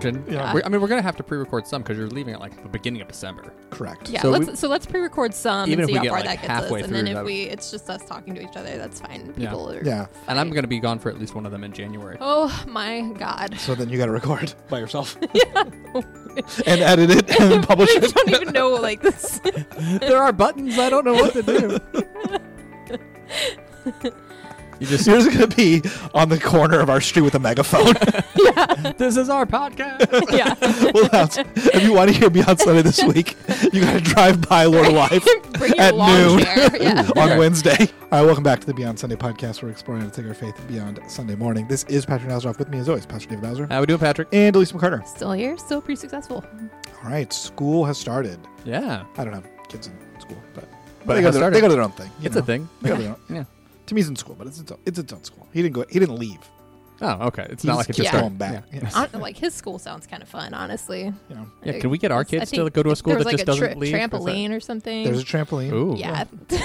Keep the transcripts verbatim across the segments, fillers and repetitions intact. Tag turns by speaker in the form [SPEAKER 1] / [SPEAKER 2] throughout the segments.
[SPEAKER 1] pre-production.
[SPEAKER 2] Yeah.
[SPEAKER 1] We're, I mean, we're going to have to pre-record some because you're leaving at like the beginning of December.
[SPEAKER 2] Correct.
[SPEAKER 3] Yeah,
[SPEAKER 1] So
[SPEAKER 3] let's
[SPEAKER 1] we-
[SPEAKER 3] so let's pre-record some
[SPEAKER 1] Even
[SPEAKER 3] and
[SPEAKER 1] if
[SPEAKER 3] see
[SPEAKER 1] we
[SPEAKER 3] how
[SPEAKER 1] get,
[SPEAKER 3] far
[SPEAKER 1] like,
[SPEAKER 3] that gets us.
[SPEAKER 1] halfway
[SPEAKER 3] And then
[SPEAKER 1] through,
[SPEAKER 3] if
[SPEAKER 1] that-
[SPEAKER 3] we it's just us talking to each other, that's fine.
[SPEAKER 1] Yeah.
[SPEAKER 3] People are
[SPEAKER 2] Yeah.
[SPEAKER 3] fine.
[SPEAKER 1] And I'm going to be gone for at least one of them in January.
[SPEAKER 3] Oh my god.
[SPEAKER 2] So then you got to record by yourself. And edit it and publish
[SPEAKER 3] I
[SPEAKER 2] it.
[SPEAKER 3] don't even know like this.
[SPEAKER 1] There are buttons. I don't know what to do. You just
[SPEAKER 2] Yours is going to be on the corner of our street with a megaphone.
[SPEAKER 1] this is our podcast.
[SPEAKER 3] Yeah.
[SPEAKER 2] Well, that's, if you want to hear Beyond Sunday this week, you got to drive by Lord of Life
[SPEAKER 3] Bring your
[SPEAKER 2] at
[SPEAKER 3] lawn
[SPEAKER 2] noon
[SPEAKER 3] chair. Yeah.
[SPEAKER 2] on
[SPEAKER 1] Okay.
[SPEAKER 2] Wednesday. All right, welcome back to the Beyond Sunday podcast. We're exploring how to take our faith beyond Sunday morning. This is Patrick Nazaroff. With me, as always, Pastor David Bowser
[SPEAKER 1] How we doing, Patrick?
[SPEAKER 2] and Elise McCarter.
[SPEAKER 3] Still here, still pretty successful.
[SPEAKER 2] All right, school has started.
[SPEAKER 1] Yeah.
[SPEAKER 2] I don't have kids in school, but,
[SPEAKER 1] But
[SPEAKER 2] they,
[SPEAKER 1] it
[SPEAKER 2] go
[SPEAKER 1] has
[SPEAKER 2] to their,
[SPEAKER 1] started.
[SPEAKER 2] they go to their own thing. you
[SPEAKER 1] It's
[SPEAKER 2] know?
[SPEAKER 1] a thing.
[SPEAKER 2] They go to their own,
[SPEAKER 1] Yeah.
[SPEAKER 2] Timmy's in school, but it's its own, it's its own school. He didn't go. He didn't leave.
[SPEAKER 1] Oh, okay. It's
[SPEAKER 2] He's
[SPEAKER 1] not like it just
[SPEAKER 3] yeah.
[SPEAKER 1] started.
[SPEAKER 2] going back.
[SPEAKER 1] Yeah.
[SPEAKER 2] Yeah.
[SPEAKER 3] Hon- like his school sounds kind of fun, honestly.
[SPEAKER 2] You know,
[SPEAKER 1] Yeah, can we get our
[SPEAKER 3] I
[SPEAKER 1] kids
[SPEAKER 3] think
[SPEAKER 1] to go to a school
[SPEAKER 3] there
[SPEAKER 1] that
[SPEAKER 3] was
[SPEAKER 1] just
[SPEAKER 3] like a
[SPEAKER 1] doesn't
[SPEAKER 3] tra-
[SPEAKER 1] leave? Is that-
[SPEAKER 3] trampoline or something.
[SPEAKER 2] there's a trampoline.
[SPEAKER 1] Ooh.
[SPEAKER 3] yeah.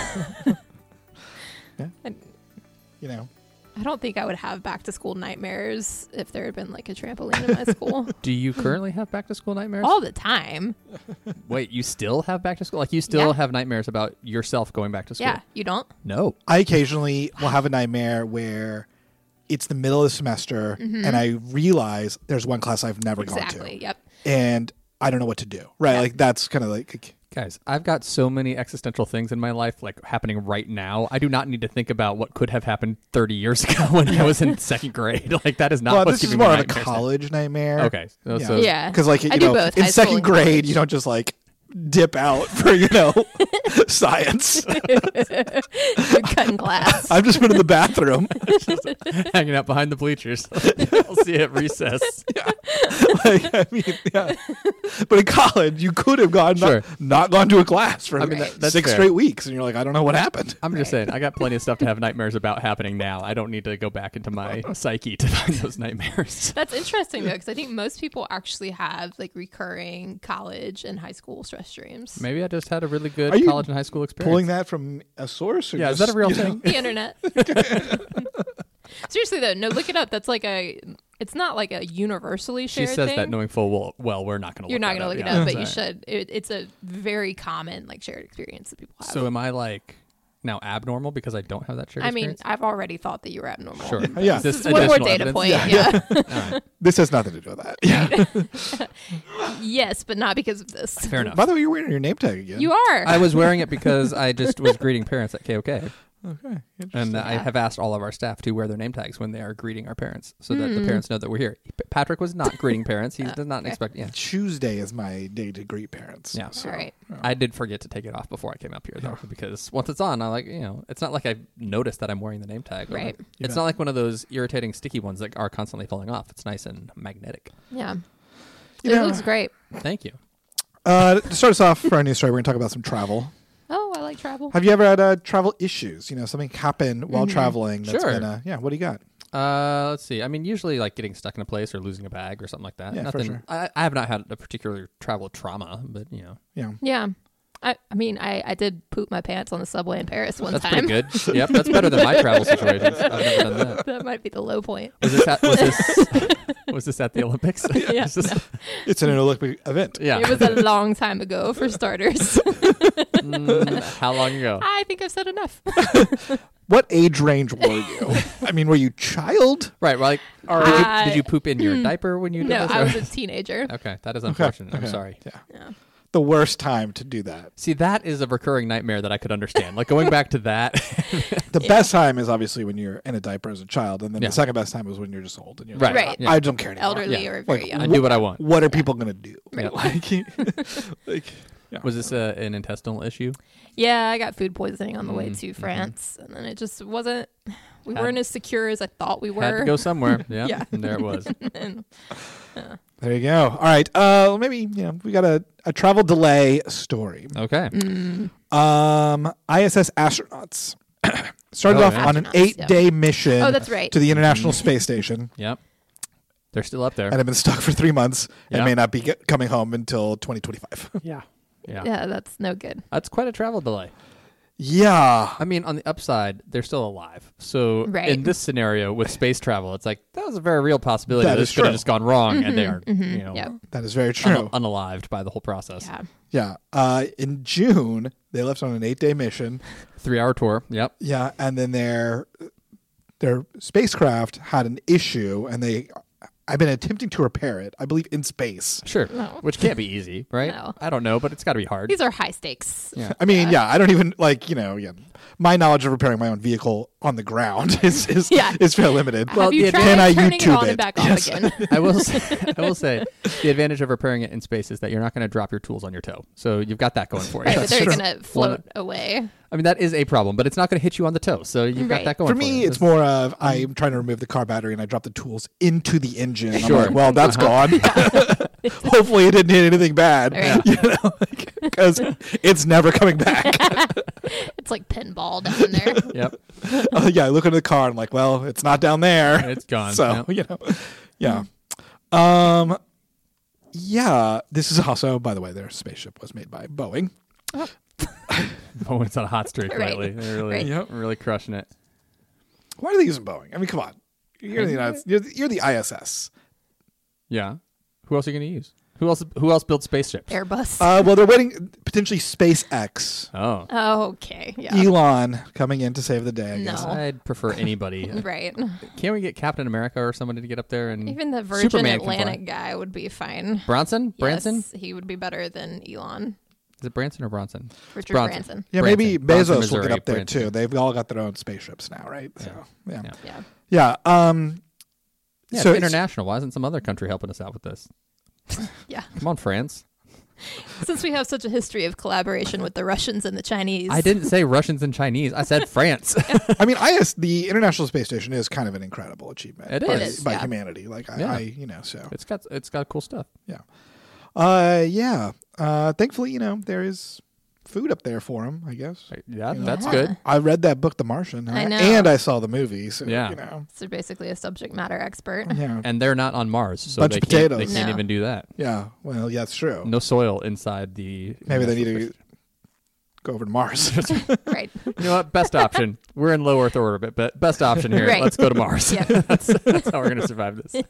[SPEAKER 2] Yeah.
[SPEAKER 3] I,
[SPEAKER 2] You know,
[SPEAKER 3] I don't think I would have back to school nightmares if there had been like a trampoline in my school
[SPEAKER 1] Do you currently have back to school nightmares?
[SPEAKER 3] all the time.
[SPEAKER 1] Wait, you still have back to school? Like you still
[SPEAKER 3] Yeah.
[SPEAKER 1] have nightmares about yourself going back to school?
[SPEAKER 3] Yeah, you don't?
[SPEAKER 1] No.
[SPEAKER 2] I occasionally will have a nightmare where it's the middle of the semester and I realize there's one class I've never
[SPEAKER 3] Mm-hmm. Exactly.
[SPEAKER 2] gone to,
[SPEAKER 3] Yep.
[SPEAKER 2] and I don't know what to do. Right?
[SPEAKER 3] Yeah.
[SPEAKER 2] Like that's kind of like.
[SPEAKER 1] Guys, I've got so many existential things in my life like happening right now. I do not need to think about what could have happened thirty years ago when I was in second grade. Like that is not
[SPEAKER 2] Well,
[SPEAKER 1] what's
[SPEAKER 2] this is
[SPEAKER 1] giving
[SPEAKER 2] more
[SPEAKER 1] me
[SPEAKER 2] of a
[SPEAKER 1] nightmares now.
[SPEAKER 2] college nightmare.
[SPEAKER 1] Okay. So, so
[SPEAKER 3] Yeah.
[SPEAKER 2] Because like you
[SPEAKER 3] I do
[SPEAKER 2] know,
[SPEAKER 3] both,
[SPEAKER 2] in
[SPEAKER 3] high school
[SPEAKER 2] second
[SPEAKER 3] and
[SPEAKER 2] grade,
[SPEAKER 3] college.
[SPEAKER 2] you don't just like dip out for you know science.
[SPEAKER 3] You're cutting class.
[SPEAKER 2] I've just been in the bathroom.
[SPEAKER 1] hanging out behind the bleachers. I'll see you at recess.
[SPEAKER 2] Like, I mean, yeah. But in college, you could have gone
[SPEAKER 1] Sure.
[SPEAKER 2] not, not gone to a class for
[SPEAKER 1] I mean, that- that's
[SPEAKER 2] six
[SPEAKER 1] fair.
[SPEAKER 2] straight weeks, and you're like, I don't know what happened.
[SPEAKER 1] I'm just saying, I got plenty of stuff to have nightmares about happening now. I don't need to go back into my psyche to find those nightmares.
[SPEAKER 3] That's interesting though, because I think most people actually have like recurring college and high school stress dreams.
[SPEAKER 1] Maybe I just had a really good
[SPEAKER 2] Are you
[SPEAKER 1] college and high school experience.
[SPEAKER 2] Pulling that from a source? Or
[SPEAKER 1] Yeah, is
[SPEAKER 2] just,
[SPEAKER 1] that a real
[SPEAKER 2] you know-
[SPEAKER 1] thing?
[SPEAKER 3] The internet. Seriously though, no, look it up. That's like a. It's not like a universally
[SPEAKER 1] She
[SPEAKER 3] shared
[SPEAKER 1] says
[SPEAKER 3] thing.
[SPEAKER 1] that knowing full well, well we're not going to.
[SPEAKER 3] You're not
[SPEAKER 1] going
[SPEAKER 3] gonna
[SPEAKER 1] to
[SPEAKER 3] look it up, but you should. It, it's a very common like shared experience that people have.
[SPEAKER 1] So am I like now abnormal because I don't have that shared
[SPEAKER 3] I mean,
[SPEAKER 1] experience?
[SPEAKER 3] I've already thought that you were abnormal.
[SPEAKER 1] Sure.
[SPEAKER 2] Yeah.
[SPEAKER 3] This
[SPEAKER 1] This
[SPEAKER 3] is one more
[SPEAKER 1] additional
[SPEAKER 3] data
[SPEAKER 1] evidence?
[SPEAKER 3] point.
[SPEAKER 2] Yeah.
[SPEAKER 3] Yeah.
[SPEAKER 1] All right.
[SPEAKER 2] This has nothing to do with that. Yeah.
[SPEAKER 3] Yes, but not because of this.
[SPEAKER 1] Fair enough.
[SPEAKER 2] By the way, you're wearing your name tag again.
[SPEAKER 3] You are.
[SPEAKER 1] I was wearing it because I just was greeting parents at K O K.
[SPEAKER 2] Okay.
[SPEAKER 1] And I
[SPEAKER 3] Yeah.
[SPEAKER 1] have asked all of our staff to wear their name tags when they are greeting our parents so that
[SPEAKER 3] Hmm.
[SPEAKER 1] the parents know that we're here. P- Patrick was not greeting parents. He
[SPEAKER 3] Uh,
[SPEAKER 1] does not
[SPEAKER 3] okay.
[SPEAKER 1] expect, yeah.
[SPEAKER 2] Tuesday is my day to greet parents.
[SPEAKER 1] Yeah.
[SPEAKER 2] So,
[SPEAKER 3] All right.
[SPEAKER 1] I did forget to take it off before I came up here, though, because once it's on, I like, you know, it's not like I noticed that I'm wearing the name tag.
[SPEAKER 3] Right.
[SPEAKER 1] It's
[SPEAKER 2] Yeah.
[SPEAKER 1] not like one of those irritating sticky ones that are constantly falling off. It's nice and magnetic.
[SPEAKER 3] Yeah.
[SPEAKER 2] You
[SPEAKER 3] It
[SPEAKER 2] know-
[SPEAKER 3] looks great.
[SPEAKER 1] Thank you.
[SPEAKER 2] Uh, to start us off for our news story, we're going to talk about some travel.
[SPEAKER 3] Oh, I like travel.
[SPEAKER 2] Have you ever had uh, travel issues? You know, something happened while traveling that's
[SPEAKER 1] Sure.
[SPEAKER 2] been, uh, yeah, what do you got?
[SPEAKER 1] Uh, let's see. I mean, usually like getting stuck in a place or losing a bag or something like that.
[SPEAKER 2] Yeah, for
[SPEAKER 1] Nothing.
[SPEAKER 2] sure.
[SPEAKER 1] I, I have not had a particular travel trauma, but you know,
[SPEAKER 2] Yeah.
[SPEAKER 3] Yeah. I, I mean, I, I did poop my pants on the subway in Paris one
[SPEAKER 1] that's
[SPEAKER 3] time.
[SPEAKER 1] pretty good. Yep, that's better than my travel situations. I've never done that.
[SPEAKER 3] That might be the low point.
[SPEAKER 1] Was this at, was this was this at the Olympics?
[SPEAKER 3] Yeah,
[SPEAKER 1] Is this-
[SPEAKER 2] It's an Olympic event.
[SPEAKER 1] yeah.
[SPEAKER 3] It was a long time ago, for starters.
[SPEAKER 1] Mm, how long ago?
[SPEAKER 3] I think I've said enough.
[SPEAKER 2] What age range were you? I mean, were you child?
[SPEAKER 1] Right. Well, like, or did, you, did
[SPEAKER 3] I-
[SPEAKER 1] you poop in your diaper when you did
[SPEAKER 3] No,
[SPEAKER 1] this?
[SPEAKER 3] I
[SPEAKER 1] or-
[SPEAKER 3] was a teenager.
[SPEAKER 1] Okay, that is unfortunate. I'm
[SPEAKER 2] Okay.
[SPEAKER 1] sorry.
[SPEAKER 2] Yeah.
[SPEAKER 3] Yeah.
[SPEAKER 2] The worst time to do that.
[SPEAKER 1] See, that is a recurring nightmare that I could understand. Like going back to that.
[SPEAKER 2] The best time is obviously when you're in a diaper as a child, and then
[SPEAKER 1] Yeah.
[SPEAKER 2] the second best time is when you're just old and you're
[SPEAKER 1] Right.
[SPEAKER 2] like,
[SPEAKER 3] Right.
[SPEAKER 1] Yeah.
[SPEAKER 2] I don't care anymore.
[SPEAKER 3] Elderly
[SPEAKER 1] Yeah.
[SPEAKER 3] or very
[SPEAKER 2] Like,
[SPEAKER 3] young.
[SPEAKER 1] I do what I want.
[SPEAKER 2] What are people gonna do?
[SPEAKER 1] Right.
[SPEAKER 2] Like, like, yeah.
[SPEAKER 1] Was this a, an intestinal issue?
[SPEAKER 3] Yeah, I got food poisoning on the way
[SPEAKER 1] Mm,
[SPEAKER 3] to
[SPEAKER 1] mhm.
[SPEAKER 3] France, and then it just wasn't. We
[SPEAKER 1] Had-
[SPEAKER 3] weren't as secure as I thought we were.
[SPEAKER 1] Had to go somewhere. Yeah.
[SPEAKER 3] Yeah.
[SPEAKER 1] And there it was.
[SPEAKER 3] And,
[SPEAKER 2] There you go. All right. Uh, maybe you know we got a, a travel delay story.
[SPEAKER 1] Okay.
[SPEAKER 3] mm,
[SPEAKER 2] Um, I S S astronauts started
[SPEAKER 1] Oh,
[SPEAKER 2] off
[SPEAKER 1] yeah.
[SPEAKER 2] on an
[SPEAKER 3] Astronauts,
[SPEAKER 2] eight-day mission
[SPEAKER 3] oh, that's right.
[SPEAKER 2] to the International Space Station
[SPEAKER 1] Yep. They're still up there.
[SPEAKER 2] and have been stuck for three months
[SPEAKER 1] Yeah.
[SPEAKER 2] and may not be get, coming home until twenty twenty-five.
[SPEAKER 1] Yeah. Yeah.
[SPEAKER 3] yeah, that's no good.
[SPEAKER 1] That's quite a travel delay.
[SPEAKER 2] Yeah.
[SPEAKER 1] I mean, on the upside, they're still alive. So
[SPEAKER 3] Right.
[SPEAKER 1] in this scenario with space travel, it's like that was a very real possibility
[SPEAKER 2] That
[SPEAKER 1] that
[SPEAKER 2] is
[SPEAKER 1] this could have
[SPEAKER 2] true.
[SPEAKER 1] just gone wrong, and they are, you know,
[SPEAKER 3] Yep.
[SPEAKER 2] That is very true.
[SPEAKER 1] un- unalived by the whole process.
[SPEAKER 3] Yeah.
[SPEAKER 2] Yeah. Uh, in June, they left on an eight-day mission.
[SPEAKER 1] Three-hour tour. Yep.
[SPEAKER 2] Yeah, and then their their spacecraft had an issue, and they I've been attempting to repair it. I believe in space.
[SPEAKER 1] Sure.
[SPEAKER 3] No.
[SPEAKER 1] Which can't be easy, right?
[SPEAKER 3] No.
[SPEAKER 1] I don't know, but it's got to be hard.
[SPEAKER 3] These are high stakes.
[SPEAKER 1] Yeah.
[SPEAKER 2] I mean, yeah. I don't even like you know. Yeah, my knowledge of repairing my own vehicle on the ground is is,
[SPEAKER 3] Yeah.
[SPEAKER 2] is fairly limited.
[SPEAKER 3] Have you
[SPEAKER 1] the
[SPEAKER 3] tried
[SPEAKER 2] can I
[SPEAKER 3] turning it
[SPEAKER 2] YouTube
[SPEAKER 3] on
[SPEAKER 2] it?
[SPEAKER 3] and back
[SPEAKER 2] Yes.
[SPEAKER 3] off again?
[SPEAKER 1] I will say, I will say the advantage of repairing it in space is that you're not going to drop your tools on your toe. So you've got that going for you.
[SPEAKER 3] Right, but they're
[SPEAKER 2] true.
[SPEAKER 3] going to float away.
[SPEAKER 1] I mean, that is a problem, but it's not going to hit you on the toe. So you've got
[SPEAKER 3] Right.
[SPEAKER 1] that going
[SPEAKER 2] For
[SPEAKER 1] for,
[SPEAKER 2] me,
[SPEAKER 1] you.
[SPEAKER 2] it's more of I'm trying to remove the car battery and I drop the tools into the engine. And
[SPEAKER 1] Sure.
[SPEAKER 2] I'm like, well, that's
[SPEAKER 1] Uh-huh.
[SPEAKER 2] gone. Hopefully, it didn't hit anything bad,
[SPEAKER 3] Right.
[SPEAKER 2] you know, because it's never coming back.
[SPEAKER 3] It's like pinball down there.
[SPEAKER 1] Yep.
[SPEAKER 2] Uh, yeah, I look into the car and I'm like, well, it's not down there.
[SPEAKER 1] It's gone.
[SPEAKER 2] So
[SPEAKER 1] Yep.
[SPEAKER 2] you know, yeah, um, yeah. This is also, by the way, their spaceship was made by Boeing.
[SPEAKER 1] Oh, it's on a hot streak
[SPEAKER 3] Right.
[SPEAKER 1] lately. They're really,
[SPEAKER 3] Right.
[SPEAKER 2] Yep.
[SPEAKER 1] really crushing it.
[SPEAKER 2] Why are they using Boeing? I mean, come on, you're the United, you're, the, you're the I S S.
[SPEAKER 1] Yeah. Who else are you going to use? Who else? Who else builds spaceships?
[SPEAKER 3] Airbus.
[SPEAKER 2] Uh, well, they're waiting potentially SpaceX.
[SPEAKER 1] Oh,
[SPEAKER 3] oh, okay. Yeah.
[SPEAKER 2] Elon coming in to save the day. I
[SPEAKER 3] No.
[SPEAKER 2] guess.
[SPEAKER 1] I'd prefer anybody.
[SPEAKER 3] Right.
[SPEAKER 1] Can't we get Captain America or somebody to get up there and
[SPEAKER 3] Even the Virgin
[SPEAKER 1] Superman can fly.
[SPEAKER 3] Atlantic guy would be fine.
[SPEAKER 1] Bronson? Branson?
[SPEAKER 3] Yes, he would be better than Elon.
[SPEAKER 1] Is it Branson or Bronson?
[SPEAKER 3] Richard
[SPEAKER 1] Bronson.
[SPEAKER 3] Branson.
[SPEAKER 2] Yeah, maybe
[SPEAKER 1] Branson. Bronson,
[SPEAKER 2] Bezos will
[SPEAKER 1] Missouri,
[SPEAKER 2] get up there
[SPEAKER 1] Branson.
[SPEAKER 2] too. They've all got their own spaceships now, right? So yeah,
[SPEAKER 1] Yeah.
[SPEAKER 3] Yeah.
[SPEAKER 2] yeah. Um,
[SPEAKER 1] Yeah,
[SPEAKER 2] so
[SPEAKER 1] it's
[SPEAKER 2] it's-
[SPEAKER 1] international. Why isn't some other country helping us out with this?
[SPEAKER 3] Yeah.
[SPEAKER 1] Come on, France.
[SPEAKER 3] Since we have such a history of collaboration with the Russians and the Chinese.
[SPEAKER 1] I didn't say Russians and Chinese. I said France.
[SPEAKER 2] I mean, I S the International Space Station is kind of an incredible achievement.
[SPEAKER 1] It
[SPEAKER 2] by,
[SPEAKER 1] is.
[SPEAKER 2] by
[SPEAKER 3] yeah.
[SPEAKER 2] humanity. Like I,
[SPEAKER 1] Yeah.
[SPEAKER 2] I, you know, so
[SPEAKER 1] it's got it's got cool stuff.
[SPEAKER 2] yeah, uh, yeah. Uh, thankfully, you know, there is food up there for them. I guess.
[SPEAKER 1] Yeah,
[SPEAKER 2] You know,
[SPEAKER 1] that's
[SPEAKER 3] Yeah.
[SPEAKER 1] good.
[SPEAKER 2] I read that book, The Martian,
[SPEAKER 3] I know.
[SPEAKER 2] and I saw the movie. So
[SPEAKER 1] Yeah.
[SPEAKER 2] you know,
[SPEAKER 3] So basically a subject matter expert.
[SPEAKER 2] yeah,
[SPEAKER 1] And they're not on Mars, so
[SPEAKER 2] Bunch
[SPEAKER 1] they
[SPEAKER 2] of
[SPEAKER 1] can't, they
[SPEAKER 2] potatoes.
[SPEAKER 1] can't
[SPEAKER 3] No.
[SPEAKER 1] even do that.
[SPEAKER 2] yeah. Well, yeah, that's true.
[SPEAKER 1] No soil inside the.
[SPEAKER 2] Maybe they need
[SPEAKER 1] International
[SPEAKER 2] to go over to Mars.
[SPEAKER 3] Right.
[SPEAKER 1] Space- You know what? Best option. We're in low Earth orbit, but best option here.
[SPEAKER 3] Right.
[SPEAKER 1] Let's go to Mars.
[SPEAKER 3] Yeah.
[SPEAKER 1] that's, that's how we're going to survive this.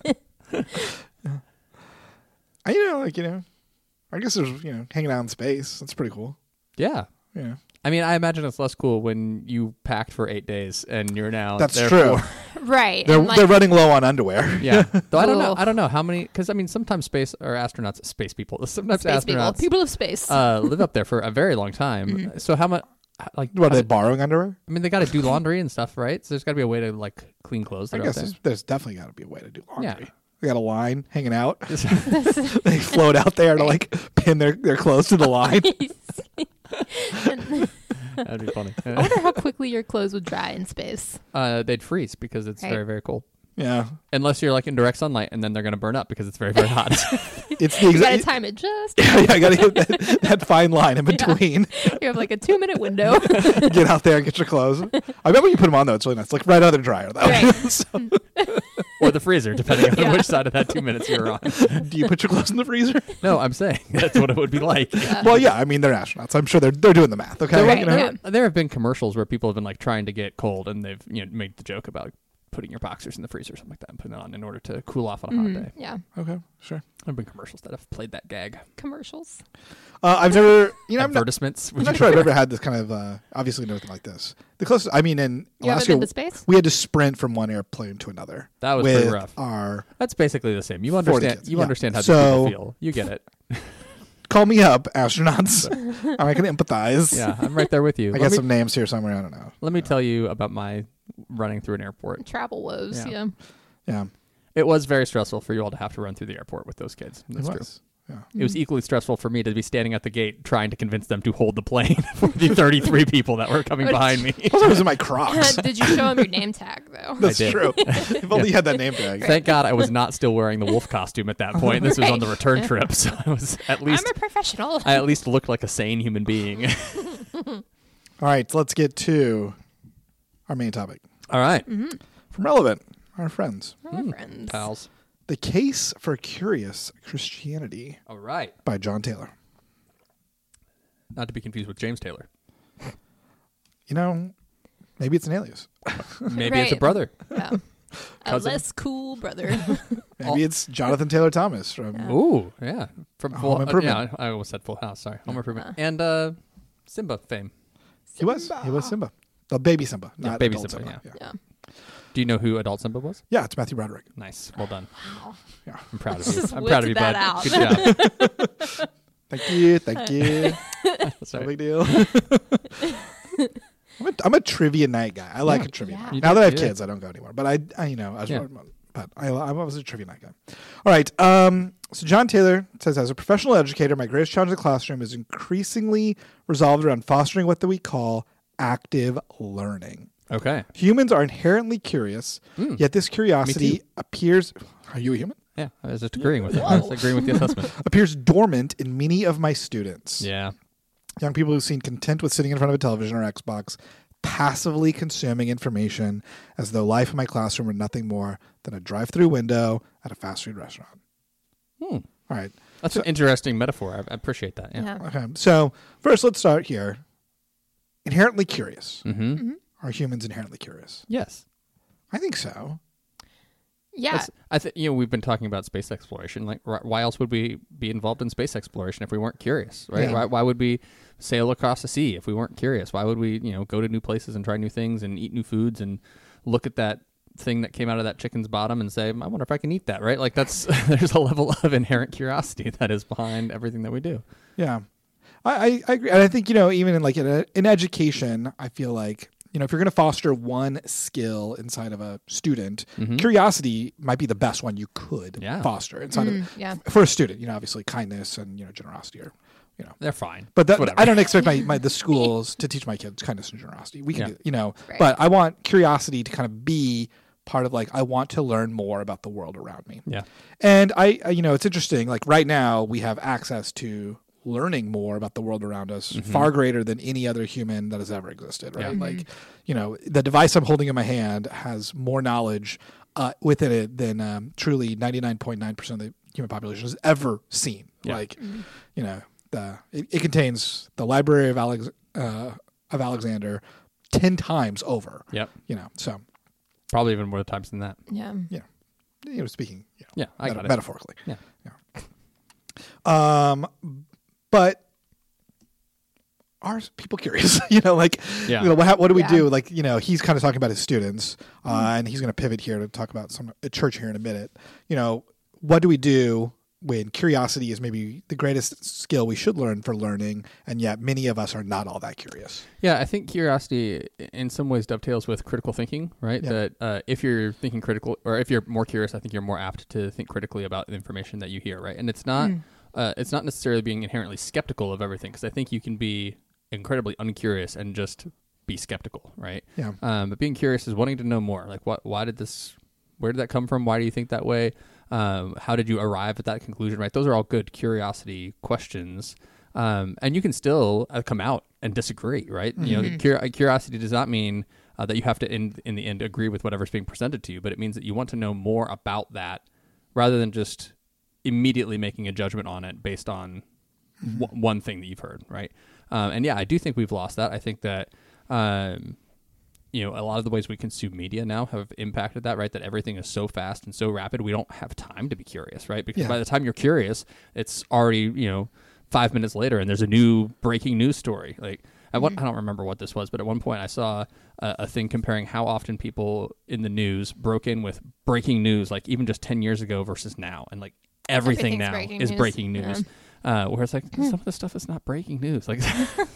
[SPEAKER 2] I, you know, like you know, I guess there's you know hanging out in space. That's pretty cool.
[SPEAKER 1] Yeah.
[SPEAKER 2] Yeah,
[SPEAKER 1] I mean, I imagine it's less cool when you packed for eight days and you're now.
[SPEAKER 2] that's
[SPEAKER 1] there
[SPEAKER 2] true.
[SPEAKER 1] for-
[SPEAKER 3] Right.
[SPEAKER 2] They're
[SPEAKER 3] and like,
[SPEAKER 2] they're running low on underwear.
[SPEAKER 1] Yeah. Though I don't know.
[SPEAKER 3] Oof.
[SPEAKER 1] I don't know how many. Because I mean, sometimes space or astronauts, space people, sometimes
[SPEAKER 3] space people.
[SPEAKER 1] astronauts
[SPEAKER 3] People of space.
[SPEAKER 1] uh, live up there for a very long time.
[SPEAKER 3] Mm-hmm.
[SPEAKER 1] So how much? Like,
[SPEAKER 2] What are
[SPEAKER 1] how-
[SPEAKER 2] they borrowing underwear?
[SPEAKER 1] I mean, they got to do laundry and stuff, right? So there's got to be a way to like clean clothes.
[SPEAKER 2] I
[SPEAKER 1] That are
[SPEAKER 2] guess
[SPEAKER 1] up
[SPEAKER 2] there's, there's definitely got to be a way to do laundry.
[SPEAKER 1] Yeah.
[SPEAKER 2] They got a line hanging out.
[SPEAKER 1] there.
[SPEAKER 2] They float out there to like pin their, their clothes to the line.
[SPEAKER 1] That'd be funny.
[SPEAKER 3] I wonder how quickly your clothes would dry in space.
[SPEAKER 1] uh, they'd freeze because it's
[SPEAKER 3] Right.
[SPEAKER 1] very, very cold.
[SPEAKER 2] Yeah,
[SPEAKER 1] Unless you're like in direct sunlight, and then they're going to burn up because it's very, very hot.
[SPEAKER 2] it's the
[SPEAKER 3] You gotta
[SPEAKER 2] exact.
[SPEAKER 3] time it just.
[SPEAKER 2] Yeah, yeah, I got to hit that, that fine line in between.
[SPEAKER 3] You have like a two minute window.
[SPEAKER 2] Get out there and get your clothes. I bet when you put them on though, it's really nice. Like right out of the dryer though.
[SPEAKER 3] Right.
[SPEAKER 2] So,
[SPEAKER 1] or the freezer, depending on
[SPEAKER 3] Yeah.
[SPEAKER 1] which side of that two minutes you're on.
[SPEAKER 2] do you put your clothes in the freezer?
[SPEAKER 1] No, I'm saying that's what it would be like.
[SPEAKER 2] Well, yeah. I mean, they're astronauts. I'm sure they're they're doing the math. Okay,
[SPEAKER 1] There,
[SPEAKER 3] Right,
[SPEAKER 2] you know?
[SPEAKER 3] yeah.
[SPEAKER 1] there have been commercials where people have been like trying to get cold, and they've you know made the joke about putting your boxers in the freezer or something like that and putting it on in order to cool off on a hot day.
[SPEAKER 3] Yeah.
[SPEAKER 2] Okay, sure.
[SPEAKER 1] There have been commercials that have played that gag.
[SPEAKER 3] Commercials.
[SPEAKER 2] Uh, I've never, you know, I'm not,
[SPEAKER 1] Advertisements.
[SPEAKER 2] I'm not sure I've ever had this kind of, uh, obviously nothing like this. The closest, I mean, in
[SPEAKER 3] You haven't
[SPEAKER 2] Alaska,
[SPEAKER 3] been to space?
[SPEAKER 2] we had to sprint from one airplane to another.
[SPEAKER 1] That was
[SPEAKER 2] with
[SPEAKER 1] pretty rough.
[SPEAKER 2] Our
[SPEAKER 1] That's basically the same. You
[SPEAKER 2] forty
[SPEAKER 1] understand.
[SPEAKER 2] kids,
[SPEAKER 1] You
[SPEAKER 2] yeah.
[SPEAKER 1] understand how these
[SPEAKER 2] So-
[SPEAKER 1] people feel. You get it.
[SPEAKER 2] call me up, astronauts. I can empathize.
[SPEAKER 1] Yeah, I'm right there with you.
[SPEAKER 2] I
[SPEAKER 1] let
[SPEAKER 2] got
[SPEAKER 1] me,
[SPEAKER 2] some names here somewhere. I don't know.
[SPEAKER 1] let me tell you about my running through an airport.
[SPEAKER 3] Travel woes.
[SPEAKER 1] Yeah.
[SPEAKER 3] Yeah.
[SPEAKER 2] Yeah,
[SPEAKER 1] It was very stressful for you all to have to run through the airport with those kids. That's
[SPEAKER 2] it
[SPEAKER 1] true.
[SPEAKER 2] was. Yeah.
[SPEAKER 1] It was equally stressful for me to be standing at the gate trying to convince them to hold the plane for the thirty-three people that were coming behind me.
[SPEAKER 2] I was in my Crocs.
[SPEAKER 3] Did you show him your name tag though?
[SPEAKER 2] That's
[SPEAKER 1] did.
[SPEAKER 2] true. If only you had that name tag.
[SPEAKER 1] Thank God I was not still wearing the wolf costume at that point. This was on the return trip, so I was at least
[SPEAKER 3] I'm a professional.
[SPEAKER 1] I at least looked like a sane human being.
[SPEAKER 2] All right, so let's get to our main topic.
[SPEAKER 1] All right,
[SPEAKER 2] From Relevant, our friends.
[SPEAKER 3] Our friends.
[SPEAKER 1] pals.
[SPEAKER 2] The Case for Curious Christianity
[SPEAKER 1] All right,
[SPEAKER 2] by John Taylor.
[SPEAKER 1] not to be confused with James Taylor.
[SPEAKER 2] you know, maybe it's an alias.
[SPEAKER 1] Maybe it's a
[SPEAKER 3] Right.
[SPEAKER 1] brother.
[SPEAKER 3] Yeah. A
[SPEAKER 1] Cousin.
[SPEAKER 3] less cool brother.
[SPEAKER 2] Maybe it's Jonathan Taylor Thomas from.
[SPEAKER 3] Yeah.
[SPEAKER 1] Ooh, yeah. From
[SPEAKER 2] Home
[SPEAKER 1] Full, uh,
[SPEAKER 2] Improvement.
[SPEAKER 1] yeah, I almost said Full House. Sorry, Home Improvement.
[SPEAKER 3] Uh.
[SPEAKER 1] And uh, Simba fame.
[SPEAKER 2] He was. He was Simba. The baby Simba,
[SPEAKER 1] Yeah,
[SPEAKER 2] not
[SPEAKER 1] baby
[SPEAKER 2] adult
[SPEAKER 1] Simba,
[SPEAKER 2] Simba.
[SPEAKER 1] yeah.
[SPEAKER 2] Yeah.
[SPEAKER 3] Yeah.
[SPEAKER 1] Do you know who adult Simba was?
[SPEAKER 2] Yeah, it's Matthew Broderick.
[SPEAKER 1] Nice. Well done.
[SPEAKER 3] Wow.
[SPEAKER 2] Yeah.
[SPEAKER 1] I'm proud of you.
[SPEAKER 3] Just
[SPEAKER 1] I'm proud of you,
[SPEAKER 3] whipped
[SPEAKER 1] bud.
[SPEAKER 3] that out.
[SPEAKER 1] Good job.
[SPEAKER 2] Thank you. Thank you.
[SPEAKER 1] That's
[SPEAKER 2] No
[SPEAKER 1] right.
[SPEAKER 2] big deal. I'm, a, I'm a trivia night guy. I like
[SPEAKER 1] Yeah.
[SPEAKER 2] a trivia
[SPEAKER 3] Yeah.
[SPEAKER 2] night.
[SPEAKER 1] You
[SPEAKER 2] Now
[SPEAKER 1] do,
[SPEAKER 2] that I have
[SPEAKER 1] you do.
[SPEAKER 2] kids, I don't go anymore. But I, I you know, I was,
[SPEAKER 1] Yeah.
[SPEAKER 2] but I, I was a trivia night guy. All right. Um, so John Taylor says, as a professional educator, my greatest challenge in the classroom is increasingly resolved around fostering what we call active learning.
[SPEAKER 1] Okay.
[SPEAKER 2] Humans are inherently curious,
[SPEAKER 1] Mm.
[SPEAKER 2] yet this
[SPEAKER 1] Me
[SPEAKER 2] curiosity
[SPEAKER 1] too.
[SPEAKER 2] appears. Are you a human?
[SPEAKER 1] Yeah, I was just agreeing with it. I was agreeing with the assessment.
[SPEAKER 2] Appears dormant in many of my students.
[SPEAKER 1] Yeah.
[SPEAKER 2] Young people who seem content with sitting in front of a television or Xbox, passively consuming information as though life in my classroom were nothing more than a drive-through window at a fast food restaurant.
[SPEAKER 1] Hmm.
[SPEAKER 2] All right.
[SPEAKER 1] That's
[SPEAKER 2] So-
[SPEAKER 1] an interesting metaphor. I, I appreciate that. Yeah.
[SPEAKER 3] Yeah.
[SPEAKER 2] Okay. So first, let's start here. Inherently curious.
[SPEAKER 1] Mm-hmm.
[SPEAKER 2] Are humans inherently curious?
[SPEAKER 1] Yes.
[SPEAKER 2] I think so.
[SPEAKER 3] Yeah.
[SPEAKER 1] That's, I think you know we've been talking about space exploration. Like, wh- why else would we be involved in space exploration if we weren't curious, right?
[SPEAKER 2] Yeah.
[SPEAKER 1] Why, why would we sail across the sea if we weren't curious? Why would we, you know, go to new places and try new things and eat new foods and look at that thing that came out of that chicken's bottom and say, I wonder if I can eat that, right? Like that's there's a level of inherent curiosity that is behind everything that we do.
[SPEAKER 2] Yeah. I, I, I agree. And I think, you know, even in like in, in education, I feel like, you know, if you're going to foster one skill inside of a student,
[SPEAKER 1] Mhm.
[SPEAKER 2] curiosity might be the best one you could
[SPEAKER 1] Yeah.
[SPEAKER 2] foster inside
[SPEAKER 3] Mm,
[SPEAKER 2] of
[SPEAKER 3] yeah.
[SPEAKER 2] for a student. You know, obviously kindness and, you know, generosity are, you know,
[SPEAKER 1] They're fine.
[SPEAKER 2] but that,
[SPEAKER 1] Whatever.
[SPEAKER 2] I don't expect my, my the schools to teach my kids kindness and generosity. We can,
[SPEAKER 1] Yeah.
[SPEAKER 2] do, you know,
[SPEAKER 3] Right.
[SPEAKER 2] but I want curiosity to kind of be part of like I want to learn more about the world around me.
[SPEAKER 1] Yeah.
[SPEAKER 2] And I, I you know, it's interesting. Like right now, we have access to learning more about the world around us, far greater than any other human that has ever existed. Right?
[SPEAKER 1] Yeah.
[SPEAKER 2] Like, you know, the device I'm holding in my hand has more knowledge uh, within it than um, truly ninety-nine point nine percent of the human population has ever seen.
[SPEAKER 1] Yeah.
[SPEAKER 2] Like, you know, the it, it contains the Library of Alex uh, of Alexander ten times over.
[SPEAKER 1] Yep.
[SPEAKER 2] You know, so
[SPEAKER 1] Probably even more times than that.
[SPEAKER 3] Yeah.
[SPEAKER 2] you know, speaking, you know,
[SPEAKER 1] Yeah, I
[SPEAKER 2] meta-
[SPEAKER 1] got it.
[SPEAKER 2] metaphorically.
[SPEAKER 1] Yeah.
[SPEAKER 2] Um, but are people curious? you know, like,
[SPEAKER 1] Yeah.
[SPEAKER 2] you know, what, what do we
[SPEAKER 3] Yeah.
[SPEAKER 2] do? Like, you know, he's kind of talking about his students, uh, and he's going to pivot here to talk about some a church here in a minute. You know, what do we do when curiosity is maybe the greatest skill we should learn for learning, and yet many of us are not all that curious?
[SPEAKER 1] Yeah, I think curiosity in some ways dovetails with critical thinking, right?
[SPEAKER 2] Yeah.
[SPEAKER 1] That uh, if you're thinking critical, or if you're more curious, I think you're more apt to think critically about the information that you hear, right? And it's not, uh, it's not necessarily being inherently skeptical of everything, because I think you can be incredibly uncurious and just be skeptical, right?
[SPEAKER 2] Yeah.
[SPEAKER 1] Um, but being curious is wanting to know more. Like, what? Why did this? Where did that come from? Why do you think that way? Um, how did you arrive at that conclusion? Right? Those are all good curiosity questions. Um, and you can still uh, come out and disagree, right? You know, cur- curiosity does not mean uh, that you have to, in in the end, agree with whatever's being presented to you, but it means that you want to know more about that, rather than just immediately making a judgment on it based on w- one thing that you've heard, right? Um, and yeah, I do think we've lost that. I think that. Um, you know, a lot of the ways we consume media now have impacted that, right? That everything is so fast and so rapid, we don't have time to be curious, right? Because
[SPEAKER 2] Yeah.
[SPEAKER 1] by the time you're curious, it's already, you know, five minutes later and there's a new breaking news story. Like, at one, I don't remember what this was, but at one point I saw a, a thing comparing how often people in the news broke in with breaking news, like even just ten years ago versus now. And like everything
[SPEAKER 3] Everything's
[SPEAKER 1] now
[SPEAKER 3] breaking
[SPEAKER 1] is
[SPEAKER 3] news.
[SPEAKER 1] breaking news. Uh, where it's like, some of the stuff is not breaking news. Like,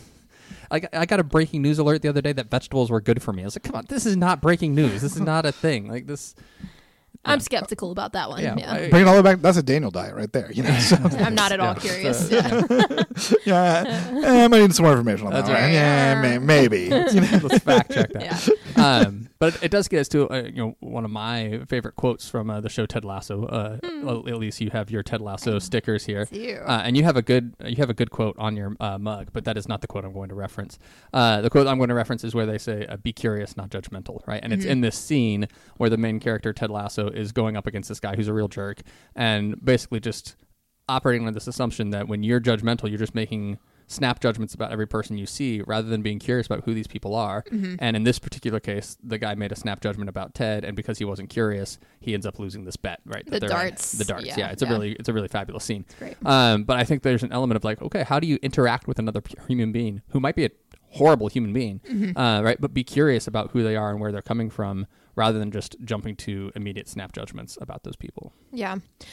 [SPEAKER 1] I got, I got a breaking news alert the other day that vegetables were good for me. I was like, come on, this is not breaking news. This is not a thing. Like this.
[SPEAKER 3] I'm skeptical about that one.
[SPEAKER 1] Yeah.
[SPEAKER 3] Yeah.
[SPEAKER 1] I-
[SPEAKER 2] Bring it all the way back. That's a Daniel diet right there. You know, so,
[SPEAKER 3] I'm not at all
[SPEAKER 1] Yeah.
[SPEAKER 3] curious.
[SPEAKER 1] So-
[SPEAKER 3] Yeah.
[SPEAKER 2] yeah, eh, I might need some more information on
[SPEAKER 1] That's
[SPEAKER 2] that one.
[SPEAKER 1] right.
[SPEAKER 2] Yeah, may, maybe. You know?
[SPEAKER 1] Let's fact check that.
[SPEAKER 3] Yeah.
[SPEAKER 1] Um, but it does get us to uh, you know one of my favorite quotes from uh, the show Ted Lasso. Uh, well, at least you have your Ted Lasso stickers here,
[SPEAKER 3] It's you.
[SPEAKER 1] uh, and you have a good you have a good quote on your uh, mug. But that is not the quote I'm going to reference. Uh, the quote I'm going to reference is where they say, uh, "Be curious, not judgmental." Right, and it's in this scene where the main character Ted Lasso is going up against this guy who's a real jerk, and basically just operating on this assumption that when you're judgmental, you're just making snap judgments about every person you see rather than being curious about who these people are.
[SPEAKER 3] Mm-hmm.
[SPEAKER 1] And in this particular case, the guy made a snap judgment about Ted, and because he wasn't curious, he ends up losing this bet, right?
[SPEAKER 3] The
[SPEAKER 1] that they're in.
[SPEAKER 3] darts.
[SPEAKER 1] The darts. Yeah,
[SPEAKER 3] Yeah,
[SPEAKER 1] it's a
[SPEAKER 3] yeah.
[SPEAKER 1] really it's a really fabulous scene.
[SPEAKER 3] Great.
[SPEAKER 1] Um, but I think there's an element of like, okay, how do you interact with another p- human being who might be a horrible human being,
[SPEAKER 3] Mm-hmm.
[SPEAKER 1] uh, right? But be curious about who they are and where they're coming from, rather than just jumping to immediate snap judgments about those people.
[SPEAKER 3] Yeah.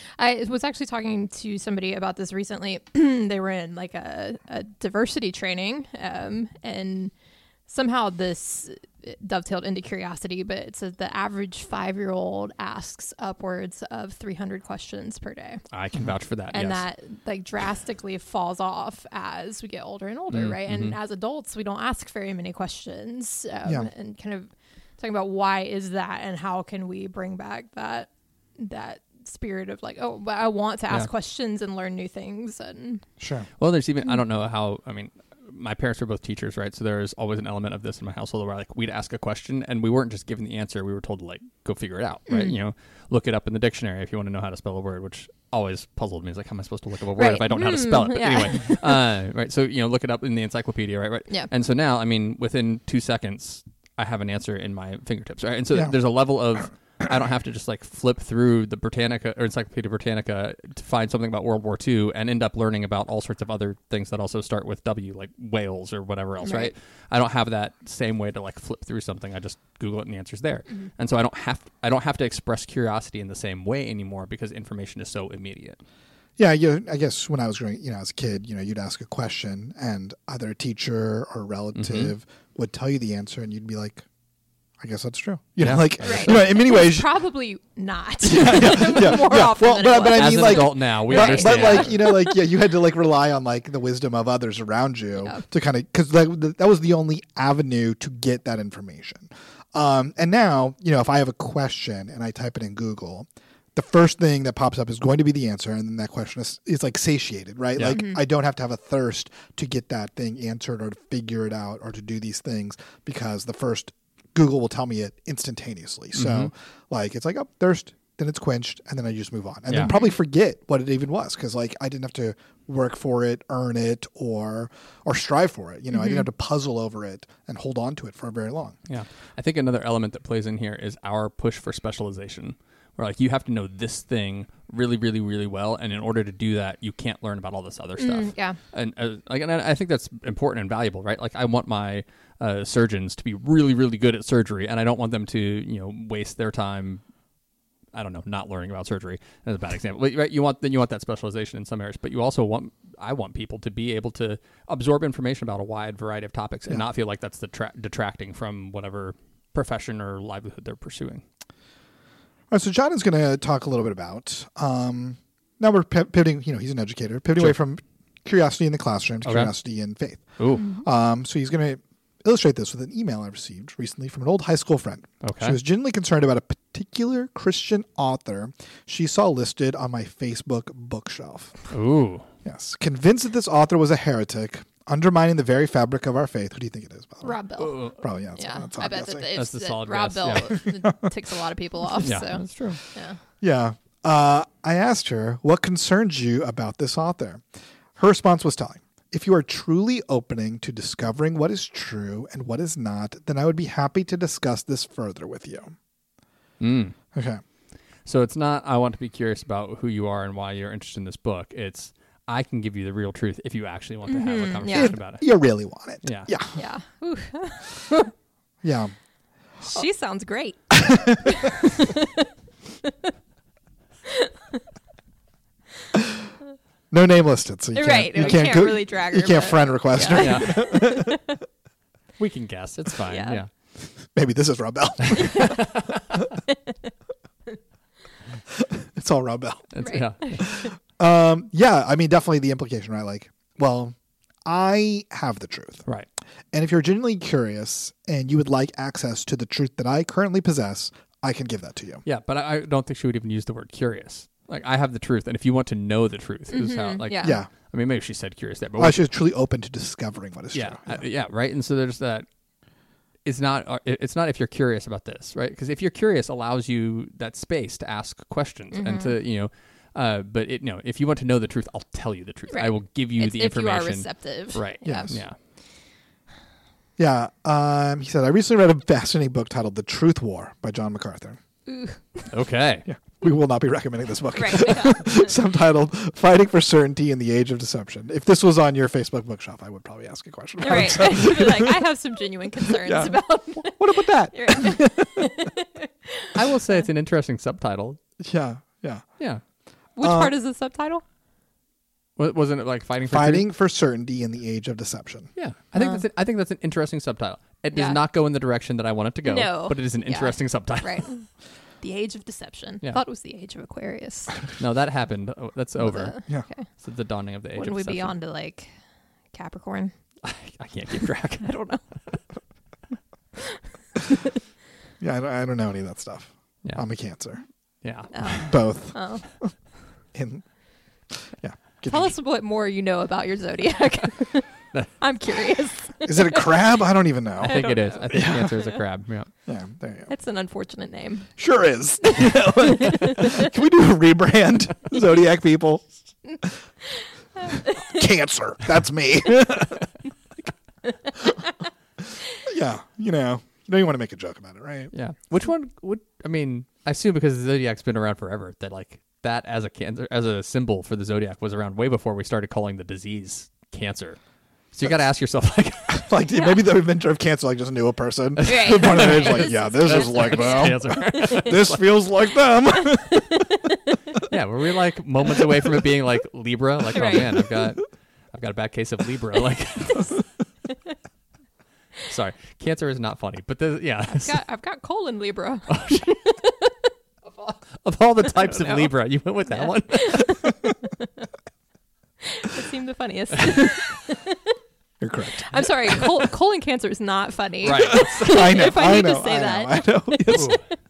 [SPEAKER 3] I was actually talking to somebody about this recently. They were in like a, a diversity training, um, and somehow this dovetailed into curiosity, but it says the average five-year-old asks upwards of three hundred questions per day.
[SPEAKER 1] I can vouch for that.
[SPEAKER 3] And
[SPEAKER 1] yes.
[SPEAKER 3] that like drastically falls off as we get older and older,
[SPEAKER 1] Mm,
[SPEAKER 3] right? And
[SPEAKER 1] mhm.
[SPEAKER 3] as adults, we don't ask very many questions, um,
[SPEAKER 2] Yeah.
[SPEAKER 3] and kind of talking about why is that and how can we bring back that that spirit of like, oh, but I want to ask
[SPEAKER 1] Yeah.
[SPEAKER 3] questions and learn new things. And
[SPEAKER 2] Sure.
[SPEAKER 1] Well, there's even, I don't know how, I mean, my parents were both teachers, right? So there's always an element of this in my household where like we'd ask a question and we weren't just given the answer. We were told to like, go figure it out, right?
[SPEAKER 3] Mm.
[SPEAKER 1] You know, look it up in the dictionary if you want to know how to spell a word, which always puzzled me. It's like, how am I supposed to look up a word
[SPEAKER 3] Right.
[SPEAKER 1] if I don't know how to
[SPEAKER 3] Mm,
[SPEAKER 1] spell it? But
[SPEAKER 3] yeah.
[SPEAKER 1] anyway, uh, right. So, you know, look it up in the encyclopedia, right? Right.
[SPEAKER 3] Yeah.
[SPEAKER 1] And so now, I mean, within two seconds, I have an answer in my fingertips, right? And so
[SPEAKER 2] Yeah.
[SPEAKER 1] there's a level of, I don't have to just like flip through the Britannica or Encyclopedia Britannica to find something about World War Two and end up learning about all sorts of other things that also start with W, like Wales or whatever else, right?
[SPEAKER 3] Right.
[SPEAKER 1] I don't have that same way to like flip through something. I just Google it and the answer's there.
[SPEAKER 3] Mm-hmm.
[SPEAKER 1] And so I don't have I don't have to express curiosity in the same way anymore because information is so immediate.
[SPEAKER 2] Yeah, you know, I guess when I was growing, you know, as a kid, you know, you'd ask a question, and either a teacher or a relative
[SPEAKER 1] Mm-hmm.
[SPEAKER 2] would tell you the answer, and you'd be like, "I guess that's true." You
[SPEAKER 1] Yeah.
[SPEAKER 2] know, like
[SPEAKER 3] Right.
[SPEAKER 2] you know, in many ways,
[SPEAKER 3] probably not.
[SPEAKER 2] yeah, yeah,
[SPEAKER 3] More
[SPEAKER 2] yeah.
[SPEAKER 3] often
[SPEAKER 2] Well,
[SPEAKER 3] than
[SPEAKER 2] but,
[SPEAKER 3] it
[SPEAKER 2] but I
[SPEAKER 3] was.
[SPEAKER 1] As
[SPEAKER 2] mean,
[SPEAKER 1] an
[SPEAKER 2] like,
[SPEAKER 1] adult now, we
[SPEAKER 2] but,
[SPEAKER 1] understand.
[SPEAKER 2] but like you know, like yeah, you had to like rely on like the wisdom of others around you
[SPEAKER 3] Yeah.
[SPEAKER 2] to kind of because that, that was the only avenue to get that information. Um, and now, you know, if I have a question and I type it in Google, the first thing that pops up is going to be the answer, and then that question is, is like satiated, right?
[SPEAKER 1] Yeah.
[SPEAKER 2] Like I don't have to have a thirst to get that thing answered or to figure it out or to do these things because the first Google will tell me it instantaneously. So
[SPEAKER 1] Mhm.
[SPEAKER 2] like it's like, oh, thirst, then it's quenched, and then I just move on. And
[SPEAKER 1] Yeah.
[SPEAKER 2] then probably forget what it even was because like I didn't have to work for it, earn it, or or strive for it. You know, I didn't have to puzzle over it and hold on to it for very long.
[SPEAKER 1] Yeah. I think another element that plays in here is our push for specialization. Where like you have to know this thing really, really, really well, and in order to do that, you can't learn about all this other stuff.
[SPEAKER 3] Mm, yeah.
[SPEAKER 1] And uh, like, and I I think that's important and valuable, right? Like, I want my uh, surgeons to be really, really good at surgery, and I don't want them to, you know, waste their time. I don't know, not learning about surgery. That's a bad example. But, right, you want then you want that specialization in some areas, but you also want I want people to be able to absorb information about a wide variety of topics and
[SPEAKER 2] Yeah.
[SPEAKER 1] not feel like that's detra- detracting from whatever profession or livelihood they're pursuing.
[SPEAKER 2] All right, so John is going to talk a little bit about. Um, now we're pi- pivoting. You know, he's an educator, pivoting
[SPEAKER 1] Sure.
[SPEAKER 2] away from curiosity in the classroom to
[SPEAKER 1] Okay.
[SPEAKER 2] curiosity in faith.
[SPEAKER 1] Ooh,
[SPEAKER 2] Um, so he's going to illustrate this with an email I received recently from an old high school friend.
[SPEAKER 1] Okay.
[SPEAKER 2] She was genuinely concerned about a particular Christian author she saw listed on my Facebook bookshelf.
[SPEAKER 1] ooh.
[SPEAKER 2] Yes, convinced that this author was a heretic, undermining the very fabric of our faith. Who do you think it is? By the way?
[SPEAKER 3] Rob Bell.
[SPEAKER 2] Probably, yeah. That's,
[SPEAKER 3] Yeah,
[SPEAKER 2] that's
[SPEAKER 3] I bet
[SPEAKER 2] obvious.
[SPEAKER 3] that
[SPEAKER 1] That's
[SPEAKER 3] it's
[SPEAKER 1] the
[SPEAKER 3] that
[SPEAKER 1] solid
[SPEAKER 3] Rob
[SPEAKER 1] guess,
[SPEAKER 3] Bell ticks a lot of people off.
[SPEAKER 1] Yeah,
[SPEAKER 3] So
[SPEAKER 1] that's true.
[SPEAKER 3] yeah.
[SPEAKER 2] Yeah. Uh, I asked her, what concerns you about this author? Her response was telling. If you are truly opening to discovering what is true and what is not, then I would be happy to discuss this further with you.
[SPEAKER 1] Mm.
[SPEAKER 2] Okay.
[SPEAKER 1] So it's not, I want to be curious about who you are and why you're interested in this book. It's, I can give you the real truth if you actually want to have a
[SPEAKER 3] Mhm,
[SPEAKER 1] conversation
[SPEAKER 2] If
[SPEAKER 1] about it.
[SPEAKER 2] you really want it.
[SPEAKER 1] Yeah.
[SPEAKER 2] Yeah.
[SPEAKER 3] Yeah. Ooh,
[SPEAKER 2] Yeah.
[SPEAKER 3] she sounds great.
[SPEAKER 2] No name listed, so you can't,
[SPEAKER 3] Right,
[SPEAKER 2] you
[SPEAKER 3] we
[SPEAKER 2] can't,
[SPEAKER 3] can't
[SPEAKER 2] go-
[SPEAKER 3] really drag
[SPEAKER 2] You
[SPEAKER 3] her,
[SPEAKER 2] can't
[SPEAKER 3] but-
[SPEAKER 2] friend request her.
[SPEAKER 1] Yeah. We can guess. It's fine. Yeah.
[SPEAKER 3] Yeah.
[SPEAKER 2] Maybe this is Rob Bell. It's all Rob Bell.
[SPEAKER 1] It's,
[SPEAKER 3] Right.
[SPEAKER 1] yeah.
[SPEAKER 2] Um, yeah, I mean, definitely the implication, right? Like, well, I have the truth.
[SPEAKER 1] Right.
[SPEAKER 2] And if you're genuinely curious and you would like access to the truth that I currently possess, I can give that to you.
[SPEAKER 1] Yeah. But I, I don't think she would even use the word curious. Like, I have the truth. And if you want to know the truth, is how,
[SPEAKER 3] Mhm,
[SPEAKER 1] like,
[SPEAKER 3] yeah.
[SPEAKER 2] Yeah.
[SPEAKER 1] I mean, maybe she said curious there, but
[SPEAKER 2] I should truly open to discovering what is
[SPEAKER 1] yeah,
[SPEAKER 2] true.
[SPEAKER 1] uh, yeah, right. And so there's that. It's not. uh, it- It's not if you're curious about this, right? Because if you're curious, allows you that space to ask questions and to you know, Uh, but it, you know, if you want to know the truth, I'll tell you the truth.
[SPEAKER 3] Right.
[SPEAKER 1] I will give you
[SPEAKER 3] It's
[SPEAKER 1] the
[SPEAKER 3] if
[SPEAKER 1] information.
[SPEAKER 3] you are receptive.
[SPEAKER 1] Right.
[SPEAKER 3] Yeah.
[SPEAKER 2] Yes.
[SPEAKER 1] Yeah.
[SPEAKER 2] Yeah. Um, he said, I recently read a fascinating book titled The Truth War by John MacArthur.
[SPEAKER 3] Ooh.
[SPEAKER 1] Okay.
[SPEAKER 2] Yeah. We will not be recommending this book.
[SPEAKER 3] Right. Yeah.
[SPEAKER 2] Subtitled Fighting for Certainty in the Age of Deception. If this was on your Facebook bookshelf, I would probably ask a question about
[SPEAKER 3] Right.
[SPEAKER 2] it.
[SPEAKER 3] Like, I have some genuine concerns
[SPEAKER 2] Yeah.
[SPEAKER 3] about.
[SPEAKER 2] What about that?
[SPEAKER 3] Right.
[SPEAKER 1] I will say it's an interesting subtitle.
[SPEAKER 2] Yeah. Yeah.
[SPEAKER 1] Yeah.
[SPEAKER 3] Which
[SPEAKER 2] Uh,
[SPEAKER 3] part is the subtitle?
[SPEAKER 1] Wa- Wasn't it like fighting for
[SPEAKER 2] Fighting
[SPEAKER 1] truth?
[SPEAKER 2] for Certainty in the Age of Deception.
[SPEAKER 1] Yeah. I think
[SPEAKER 3] Uh.
[SPEAKER 1] that's an, I think that's an interesting subtitle. It
[SPEAKER 3] Yeah.
[SPEAKER 1] does not go in the direction that I want it to go,
[SPEAKER 3] No.
[SPEAKER 1] but it is an
[SPEAKER 3] Yeah.
[SPEAKER 1] interesting subtitle.
[SPEAKER 3] Right. The Age of Deception.
[SPEAKER 1] Yeah.
[SPEAKER 3] Thought it was the Age of Aquarius.
[SPEAKER 1] No, that happened. Oh, that's over.
[SPEAKER 3] Uh,
[SPEAKER 2] Yeah.
[SPEAKER 3] Okay.
[SPEAKER 1] So the dawning of the age
[SPEAKER 3] When
[SPEAKER 1] of
[SPEAKER 3] we
[SPEAKER 1] deception.
[SPEAKER 3] be on to like Capricorn?
[SPEAKER 1] I can't keep track.
[SPEAKER 3] I don't know.
[SPEAKER 2] Yeah. I don't, I don't know any of that stuff.
[SPEAKER 1] Yeah.
[SPEAKER 2] I'm a Cancer.
[SPEAKER 1] yeah.
[SPEAKER 3] Oh.
[SPEAKER 2] Both.
[SPEAKER 3] Oh.
[SPEAKER 2] In, yeah. Get
[SPEAKER 3] Tell
[SPEAKER 2] you-
[SPEAKER 3] us what more you know about your zodiac. I'm curious.
[SPEAKER 2] Is it a crab? I don't even know.
[SPEAKER 1] I think
[SPEAKER 3] don't
[SPEAKER 1] it is.
[SPEAKER 3] know.
[SPEAKER 1] I think Cancer is a crab. Yeah.
[SPEAKER 2] Yeah. There you go.
[SPEAKER 3] That's an unfortunate name.
[SPEAKER 2] Sure is. Can we do a rebrand? Zodiac people. Cancer. That's me. Yeah. You know, you know you want to make a joke about it, right?
[SPEAKER 1] Yeah. Which one would I mean? I assume because the zodiac's been around forever that like that as a cancer as a symbol for the zodiac was around way before we started calling the disease cancer. So you got to ask yourself like,
[SPEAKER 2] Like maybe the inventor of cancer like just knew a person.
[SPEAKER 3] Right.
[SPEAKER 2] Part of it is like,
[SPEAKER 3] This
[SPEAKER 2] yeah,
[SPEAKER 3] is
[SPEAKER 2] this is
[SPEAKER 3] cancer.
[SPEAKER 2] like them.
[SPEAKER 1] cancer.
[SPEAKER 2] This feels like them.
[SPEAKER 1] Yeah, were we like moments away from it being like Libra? Like,
[SPEAKER 3] Right.
[SPEAKER 1] oh man, I've got I've got a bad case of Libra. Like, sorry, cancer is not funny, but the, yeah,
[SPEAKER 3] I've got, I've got colon Libra.
[SPEAKER 1] of all the types of
[SPEAKER 3] know.
[SPEAKER 1] Libra, you went with that
[SPEAKER 3] Yeah.
[SPEAKER 1] one.
[SPEAKER 3] It seemed the funniest.
[SPEAKER 2] You're correct.
[SPEAKER 3] I'm sorry. Col- colon cancer is not funny.
[SPEAKER 1] Right.
[SPEAKER 2] I know.
[SPEAKER 3] If I
[SPEAKER 2] I
[SPEAKER 3] need to
[SPEAKER 2] know.
[SPEAKER 3] say
[SPEAKER 2] I
[SPEAKER 3] that.
[SPEAKER 2] know. I know. Yes.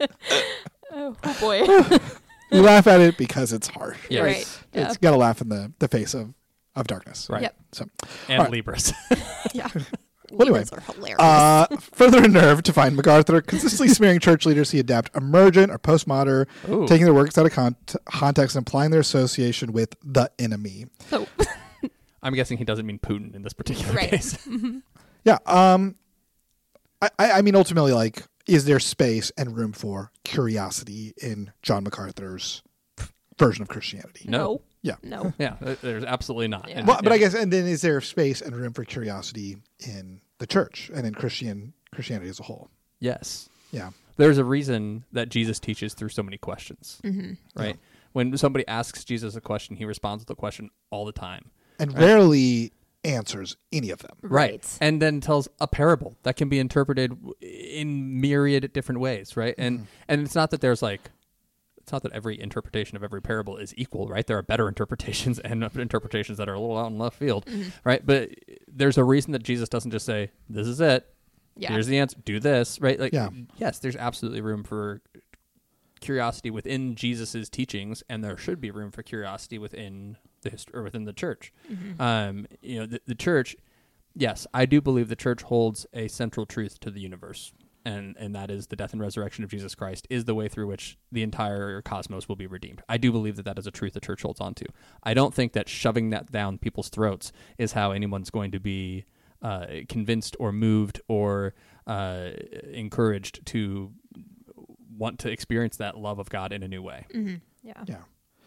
[SPEAKER 3] Oh, oh boy.
[SPEAKER 2] We laugh at it because it's harsh.
[SPEAKER 1] Yeah.
[SPEAKER 3] Right. Yeah.
[SPEAKER 2] It's got to laugh in the, the face of, of darkness.
[SPEAKER 1] Right.
[SPEAKER 3] Yep.
[SPEAKER 2] So,
[SPEAKER 1] And
[SPEAKER 2] All right.
[SPEAKER 1] Libras.
[SPEAKER 3] Yeah.
[SPEAKER 2] Well, anyway,
[SPEAKER 3] Libras are hilarious.
[SPEAKER 2] uh, further in nerve to find MacArthur consistently smearing church leaders he adapt emergent or postmodern,
[SPEAKER 1] Ooh.
[SPEAKER 2] taking their works out of con- context and applying their association with the enemy.
[SPEAKER 3] so,
[SPEAKER 1] I'm guessing he doesn't mean Putin in this particular
[SPEAKER 3] Right.
[SPEAKER 1] case.
[SPEAKER 2] Yeah. Um, I, I I mean, ultimately, like, is there space and room for curiosity in John MacArthur's version of Christianity?
[SPEAKER 1] No.
[SPEAKER 2] Yeah.
[SPEAKER 3] no.
[SPEAKER 1] Yeah, there- there's absolutely not.
[SPEAKER 3] Yeah.
[SPEAKER 1] And-
[SPEAKER 2] Well, but I
[SPEAKER 1] yeah.
[SPEAKER 2] guess, and then is there space and room for curiosity in the church and in Christian Christianity as a whole?
[SPEAKER 1] yes.
[SPEAKER 2] Yeah.
[SPEAKER 1] There's a reason that Jesus teaches through so many questions,
[SPEAKER 3] Mm-hmm.
[SPEAKER 1] right? When somebody asks Jesus a question, he responds with a question all the time.
[SPEAKER 2] And rarely answers any of them.
[SPEAKER 3] Right.
[SPEAKER 1] And then tells a parable that can be interpreted w- in myriad different ways, right? And
[SPEAKER 2] Mm-hmm.
[SPEAKER 1] and it's not that there's like it's not that every interpretation of every parable is equal, right? There are better interpretations and interpretations that are a little out in left field,
[SPEAKER 3] Mm-hmm.
[SPEAKER 1] right? But there's a reason that Jesus doesn't just say, "This is it.
[SPEAKER 3] Yeah.
[SPEAKER 1] Here's the answer. Do this," right? Like,
[SPEAKER 2] Yeah.
[SPEAKER 1] yes, there's absolutely room for curiosity within Jesus's teachings, and there should be room for curiosity within the hist- or within the church. Um, you know, the, the church. Yes, I do believe the church holds a central truth to the universe, and and that is the death and resurrection of Jesus Christ is the way through which the entire cosmos will be redeemed. I do believe that that is a truth the church holds on to. I don't think that shoving that down people's throats is how anyone's going to be uh, convinced or moved or uh, encouraged to want to experience that love of God in a new way.
[SPEAKER 3] Mm-hmm. Yeah.
[SPEAKER 2] Yeah.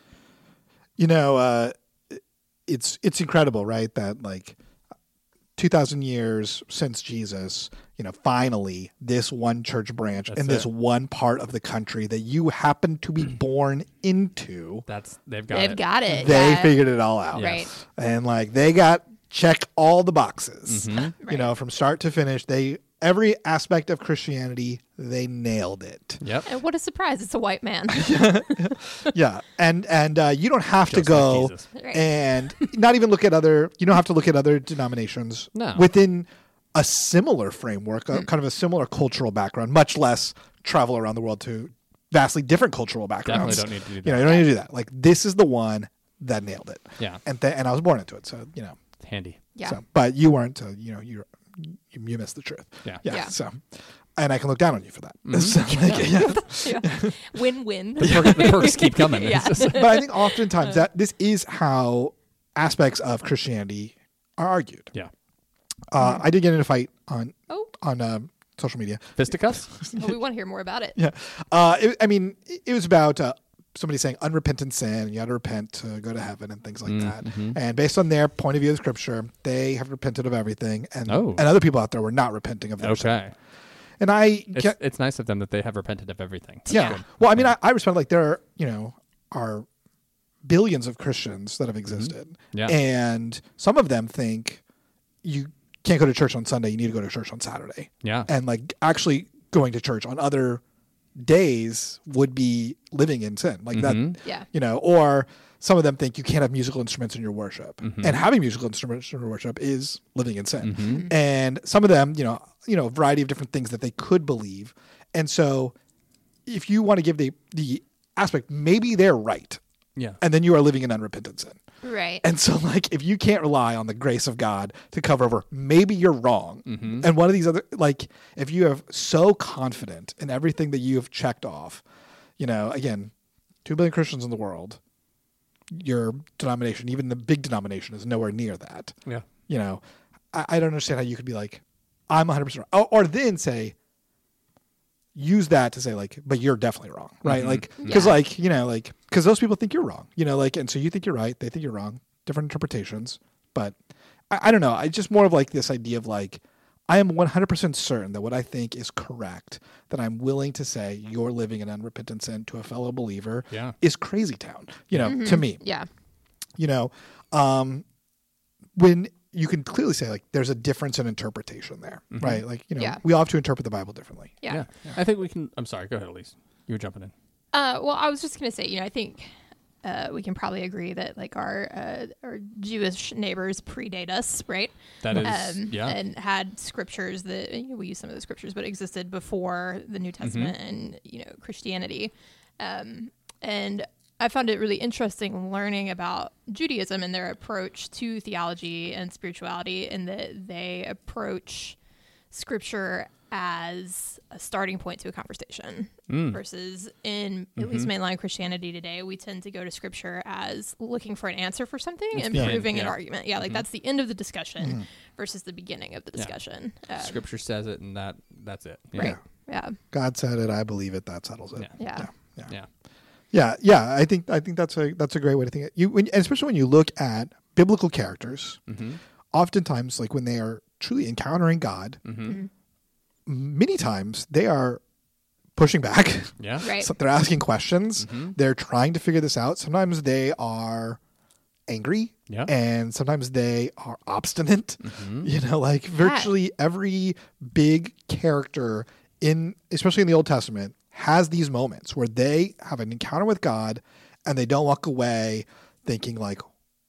[SPEAKER 2] You know, uh, it's it's incredible, right? That like two thousand years since Jesus, you know, finally this one church branch
[SPEAKER 1] That's
[SPEAKER 2] in this
[SPEAKER 1] it.
[SPEAKER 2] one part of the country that you happen to be born into,
[SPEAKER 1] That's they've got
[SPEAKER 3] They've
[SPEAKER 1] it.
[SPEAKER 3] got it.
[SPEAKER 2] they
[SPEAKER 3] yeah.
[SPEAKER 2] figured it all out.
[SPEAKER 3] Right.
[SPEAKER 1] Yes.
[SPEAKER 2] And like they got check all the boxes.
[SPEAKER 1] Mhm.
[SPEAKER 2] You
[SPEAKER 3] Right.
[SPEAKER 2] know, from start to finish, they every aspect of Christianity, they nailed it.
[SPEAKER 1] Yep.
[SPEAKER 3] And what a surprise! It's a white man.
[SPEAKER 2] Yeah. And and uh, you don't have
[SPEAKER 1] Just
[SPEAKER 2] to go
[SPEAKER 1] like Jesus.
[SPEAKER 3] Right.
[SPEAKER 2] and not even look at other you don't have to look at other denominations
[SPEAKER 1] No.
[SPEAKER 2] within a similar framework,
[SPEAKER 3] Hmm.
[SPEAKER 2] a, kind of a similar cultural background, much less travel around the world to vastly different cultural backgrounds.
[SPEAKER 1] Definitely don't need to do that.
[SPEAKER 2] You know, you don't need to do that. Like this is the one that nailed it.
[SPEAKER 1] Yeah.
[SPEAKER 2] And th- and I was born into it. So, you know.
[SPEAKER 1] Handy.
[SPEAKER 3] Yeah.
[SPEAKER 2] So, but you weren't, so, you know, you you you missed the truth.
[SPEAKER 1] Yeah.
[SPEAKER 2] Yeah.
[SPEAKER 3] Yeah.
[SPEAKER 2] So, and I can look down on you for that. So, like, yeah.
[SPEAKER 3] Yeah. Win-win.
[SPEAKER 1] The, perk, the perks keep coming.
[SPEAKER 3] Yeah.
[SPEAKER 1] It's just-
[SPEAKER 2] But I think oftentimes that this is how aspects of Christianity are argued.
[SPEAKER 1] yeah.
[SPEAKER 2] Uh, I did get in a fight on
[SPEAKER 3] Oh,
[SPEAKER 2] on um, social media.
[SPEAKER 1] Fisticuffs?
[SPEAKER 3] well, we want to hear more about it.
[SPEAKER 2] Yeah, uh, it, I mean, it, it was about uh, somebody saying unrepentant sin. You got to repent to go to heaven and things like
[SPEAKER 1] Mm,
[SPEAKER 2] that.
[SPEAKER 1] mhm.
[SPEAKER 2] And based on their point of view of Scripture, they have repented of everything, and
[SPEAKER 1] Oh.
[SPEAKER 2] and other people out there were not repenting of their sin.
[SPEAKER 1] Okay.
[SPEAKER 2] And I,
[SPEAKER 1] It's,
[SPEAKER 2] get,
[SPEAKER 1] it's nice of them that they have repented of everything.
[SPEAKER 2] yeah.
[SPEAKER 3] Yeah.
[SPEAKER 2] Well, I mean, I, I respect like there are you know are billions of Christians that have existed,
[SPEAKER 1] Mm-hmm. Yeah.
[SPEAKER 2] and some of them think you can't go to church on Sunday. You need to go to church on Saturday.
[SPEAKER 1] Yeah.
[SPEAKER 2] And like actually going to church on other days would be living in sin. Like
[SPEAKER 1] Mhm.
[SPEAKER 2] that,
[SPEAKER 3] Yeah.
[SPEAKER 2] you know, or some of them think you can't have musical instruments in your worship.
[SPEAKER 1] Mhm.
[SPEAKER 2] And having musical instruments in your worship is living in sin.
[SPEAKER 1] Mhm.
[SPEAKER 2] And some of them, you know, you know, a variety of different things that they could believe. And so if you want to give the the aspect, maybe they're right.
[SPEAKER 1] Yeah.
[SPEAKER 2] And then you are living in unrepentant sin.
[SPEAKER 3] Right.
[SPEAKER 2] And so, like, if you can't rely on the grace of God to cover over, maybe you're wrong.
[SPEAKER 1] Mhm.
[SPEAKER 2] And one of these other, like, if you have so confident in everything that you have checked off, you know, again, two billion Christians in the world, your denomination, even the big denomination, is nowhere near that.
[SPEAKER 1] Yeah.
[SPEAKER 2] You know, I, I don't understand how you could be like, I'm one hundred percent wrong. Or, or then say, use that to say like, but you're definitely wrong, right?
[SPEAKER 1] Mhm.
[SPEAKER 2] Like, because
[SPEAKER 3] Yeah.
[SPEAKER 2] like, you know, like, because those people think you're wrong, you know, like, and so you think you're right, they think you're wrong, different interpretations. But I, I don't know. I just more of like this idea of like, I am one hundred percent certain that what I think is correct, that I'm willing to say you're living in unrepentant sin to a fellow believer
[SPEAKER 1] Yeah.
[SPEAKER 2] is crazy town, you know, to me,
[SPEAKER 3] Yeah.
[SPEAKER 2] you know, um, when you can clearly say like there's a difference in interpretation there,
[SPEAKER 1] Mhm.
[SPEAKER 2] right? Like, you know,
[SPEAKER 3] Yeah.
[SPEAKER 2] we all have to interpret the Bible differently.
[SPEAKER 3] Yeah.
[SPEAKER 1] Yeah. I think we can. I'm sorry. Go ahead, Elise. You were jumping in.
[SPEAKER 3] Uh, well, I was just going to say, you know, I think uh, we can probably agree that like our uh, our Jewish neighbors predate us, right?
[SPEAKER 1] That is.
[SPEAKER 3] Um,
[SPEAKER 1] yeah.
[SPEAKER 3] and had scriptures that you know, we use some of the scriptures, but existed before the New Testament and you know Christianity. Um, and I found it really interesting learning about Judaism and their approach to theology and spirituality, and that they approach scripture as a starting point to a conversation
[SPEAKER 1] Mm.
[SPEAKER 3] versus in at least mainline Christianity today, we tend to go to scripture as looking for an answer for something and
[SPEAKER 1] the end,
[SPEAKER 3] proving an
[SPEAKER 1] yeah.
[SPEAKER 3] argument. Yeah, like that's the end of the discussion versus the beginning of the
[SPEAKER 1] Yeah.
[SPEAKER 3] discussion. Um,
[SPEAKER 1] Scripture says it, and that that's it. Yeah.
[SPEAKER 3] Right. Yeah.
[SPEAKER 2] God said it, I believe it, that settles it.
[SPEAKER 1] Yeah.
[SPEAKER 3] Yeah.
[SPEAKER 2] Yeah.
[SPEAKER 1] Yeah.
[SPEAKER 2] Yeah, yeah. I think I think that's a that's a great way to think it. You, when, and especially when you look at biblical characters,
[SPEAKER 1] Mm-hmm.
[SPEAKER 2] oftentimes, like when they are truly encountering God,
[SPEAKER 1] Mm-hmm.
[SPEAKER 2] many times they are pushing back.
[SPEAKER 1] Yeah.
[SPEAKER 3] Right.
[SPEAKER 2] So they're asking questions.
[SPEAKER 1] Mhm.
[SPEAKER 2] They're trying to figure this out. Sometimes they are angry,
[SPEAKER 1] Yeah.
[SPEAKER 2] and sometimes they are obstinate.
[SPEAKER 1] Mhm.
[SPEAKER 2] You know, like virtually every big character in, especially in the Old Testament, has these moments where they have an encounter with God and they don't walk away thinking like,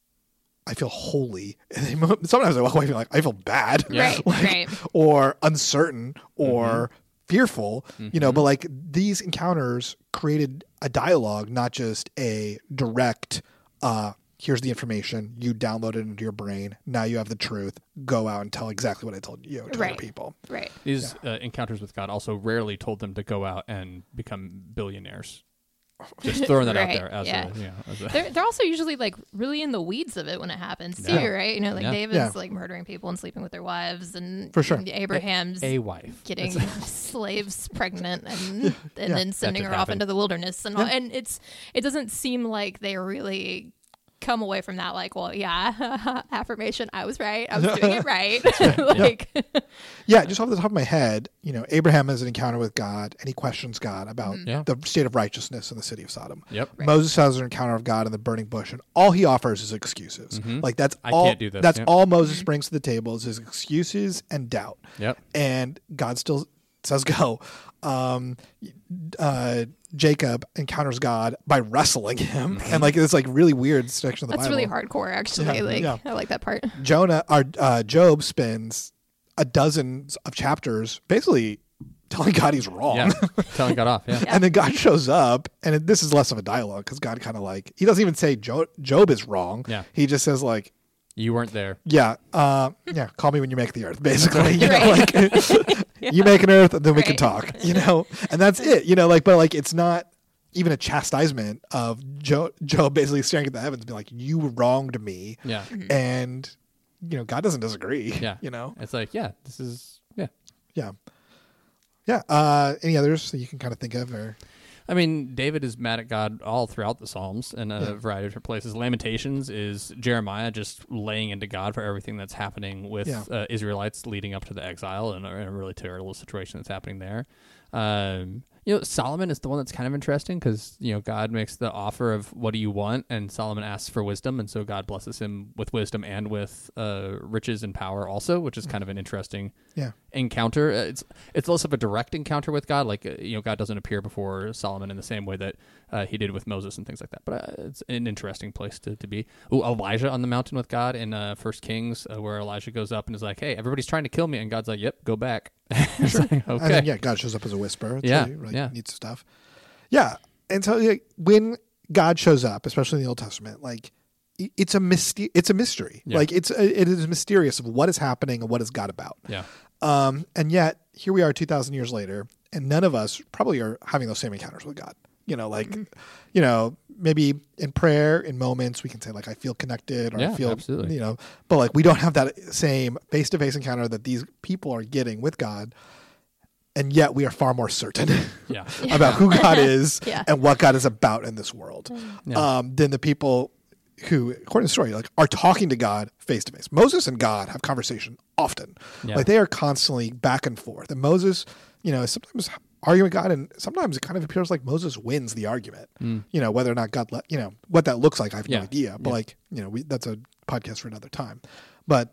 [SPEAKER 2] I feel holy. And they, mo- sometimes they walk away feeling like, I feel bad.
[SPEAKER 1] Yeah.
[SPEAKER 3] Right.
[SPEAKER 2] Like,
[SPEAKER 3] Right.
[SPEAKER 2] or uncertain or fearful, you know,
[SPEAKER 1] Mhm.
[SPEAKER 2] but like these encounters created a dialogue, not just a direct, uh, here's the information, you download it into your brain, now you have the truth, go out and tell exactly what I told you to
[SPEAKER 3] Right.
[SPEAKER 2] other people.
[SPEAKER 3] Right.
[SPEAKER 1] These uh, encounters with God also rarely told them to go out and become billionaires. Just throwing that out
[SPEAKER 3] Right,
[SPEAKER 1] there as
[SPEAKER 3] yeah.
[SPEAKER 1] a, yeah, as a
[SPEAKER 3] They're, they're also usually like really in the weeds of it when it happens too,
[SPEAKER 1] Yeah.
[SPEAKER 3] right? You know, like
[SPEAKER 1] Yeah.
[SPEAKER 3] David's
[SPEAKER 2] Yeah.
[SPEAKER 3] like murdering people and sleeping with their wives, and
[SPEAKER 2] For sure.
[SPEAKER 3] Abraham's
[SPEAKER 1] a wife.
[SPEAKER 3] getting slaves pregnant and and
[SPEAKER 2] Yeah.
[SPEAKER 3] then sending
[SPEAKER 1] did
[SPEAKER 3] her off
[SPEAKER 1] happen.
[SPEAKER 3] into the wilderness and all.
[SPEAKER 2] Yeah.
[SPEAKER 3] And it's it doesn't seem like they really come away from that like, well, yeah, affirmation, I was right, I was doing it right. Like,
[SPEAKER 2] Yeah, just off the top of my head, you know, Abraham has an encounter with God and he questions God about
[SPEAKER 1] Yeah.
[SPEAKER 2] the state of righteousness in the city of Sodom.
[SPEAKER 1] Yep.
[SPEAKER 3] Right.
[SPEAKER 2] Moses has an encounter of God in the burning bush, and all he offers is excuses.
[SPEAKER 1] Mhm.
[SPEAKER 2] Like that's
[SPEAKER 1] I
[SPEAKER 2] all.
[SPEAKER 1] can't do this,
[SPEAKER 2] That's
[SPEAKER 1] yeah.
[SPEAKER 2] all Moses brings to the table is his excuses and doubt.
[SPEAKER 1] Yep.
[SPEAKER 2] And God still says go. Um, uh, Jacob encounters God by wrestling him, and like it's like really weird section of the
[SPEAKER 3] that's
[SPEAKER 2] Bible.
[SPEAKER 3] really hardcore, actually.
[SPEAKER 2] Yeah,
[SPEAKER 3] like,
[SPEAKER 2] yeah.
[SPEAKER 3] I like that part.
[SPEAKER 2] Jonah or uh, Job spends a dozen of chapters basically telling God he's wrong.
[SPEAKER 1] Yeah. Telling God off. Yeah.
[SPEAKER 3] Yeah.
[SPEAKER 2] And then God shows up, and it, this is less of a dialogue because God kind of like he doesn't even say jo- Job is wrong.
[SPEAKER 1] Yeah.
[SPEAKER 2] He just says like,
[SPEAKER 1] You weren't there.
[SPEAKER 2] Yeah, uh, yeah. Call me when you make the earth. Basically, you know, like you make an earth, and then we can
[SPEAKER 3] Right.
[SPEAKER 2] talk. You know, and that's it. You know, like, but like, it's not even a chastisement of Job. Job basically staring at the heavens, being like, "You wronged me,"
[SPEAKER 1] Yeah.
[SPEAKER 2] and you know, God doesn't disagree.
[SPEAKER 1] Yeah.
[SPEAKER 2] You know.
[SPEAKER 1] It's like, yeah, this is, yeah.
[SPEAKER 2] Yeah. Yeah. Uh, any others that you can kind of think of, or
[SPEAKER 1] I mean, David is mad at God all throughout the Psalms in a
[SPEAKER 2] Yeah.
[SPEAKER 1] variety of different places. Lamentations is Jeremiah just laying into God for everything that's happening with
[SPEAKER 2] Yeah.
[SPEAKER 1] uh, Israelites leading up to the exile and a, and a really terrible situation that's happening there. Um, you know, Solomon is the one that's kind of interesting because, you know, God makes the offer of what do you want, and Solomon asks for wisdom, and so God blesses him with wisdom and with uh, riches and power also, which is kind of an interesting
[SPEAKER 2] yeah,
[SPEAKER 1] encounter. Uh, It's it's less of a direct encounter with God. Like, uh, you know, God doesn't appear before Solomon in the same way that uh, he did with Moses and things like that. But uh, it's an interesting place to, to be. Ooh, Elijah on the mountain with God in uh, First Kings, uh, where Elijah goes up and is like, hey, everybody's trying to kill me. And God's like, yep, go back. It's like,
[SPEAKER 2] And
[SPEAKER 1] okay.
[SPEAKER 2] then, yeah, God shows up as a whisperer.
[SPEAKER 1] Yeah,
[SPEAKER 2] too, like,
[SPEAKER 1] yeah.
[SPEAKER 2] needs stuff. Yeah, and so like, when God shows up, especially in the Old Testament, like i- it's a mystery. It's a mystery.
[SPEAKER 1] Yeah.
[SPEAKER 2] Like it's a, it is mysterious of what is happening and what is God about.
[SPEAKER 1] Yeah.
[SPEAKER 2] Um, and yet here we are, two thousand years later, and none of us probably are having those same encounters with God. You know, like, you know, maybe in prayer, in moments, we can say like, I feel connected, or
[SPEAKER 1] Yeah,
[SPEAKER 2] I feel,
[SPEAKER 1] absolutely.
[SPEAKER 2] you know, but like we don't have that same face to face encounter that these people are getting with God. And yet we are far more certain
[SPEAKER 1] Yeah.
[SPEAKER 2] about who God is
[SPEAKER 3] Yeah.
[SPEAKER 2] and what God is about in this world
[SPEAKER 1] Yeah.
[SPEAKER 2] um, than the people who, according to the story, like are talking to God face to face. Moses and God have conversation often.
[SPEAKER 1] Yeah.
[SPEAKER 2] Like they are constantly back and forth. And Moses, you know, sometimes arguing with God, and sometimes it kind of appears like Moses wins the argument.
[SPEAKER 1] Mm.
[SPEAKER 2] You know, whether or not God let, you know, what that looks like, I have
[SPEAKER 1] Yeah.
[SPEAKER 2] no idea. But
[SPEAKER 1] Yeah.
[SPEAKER 2] like, you know, we, that's a podcast for another time. But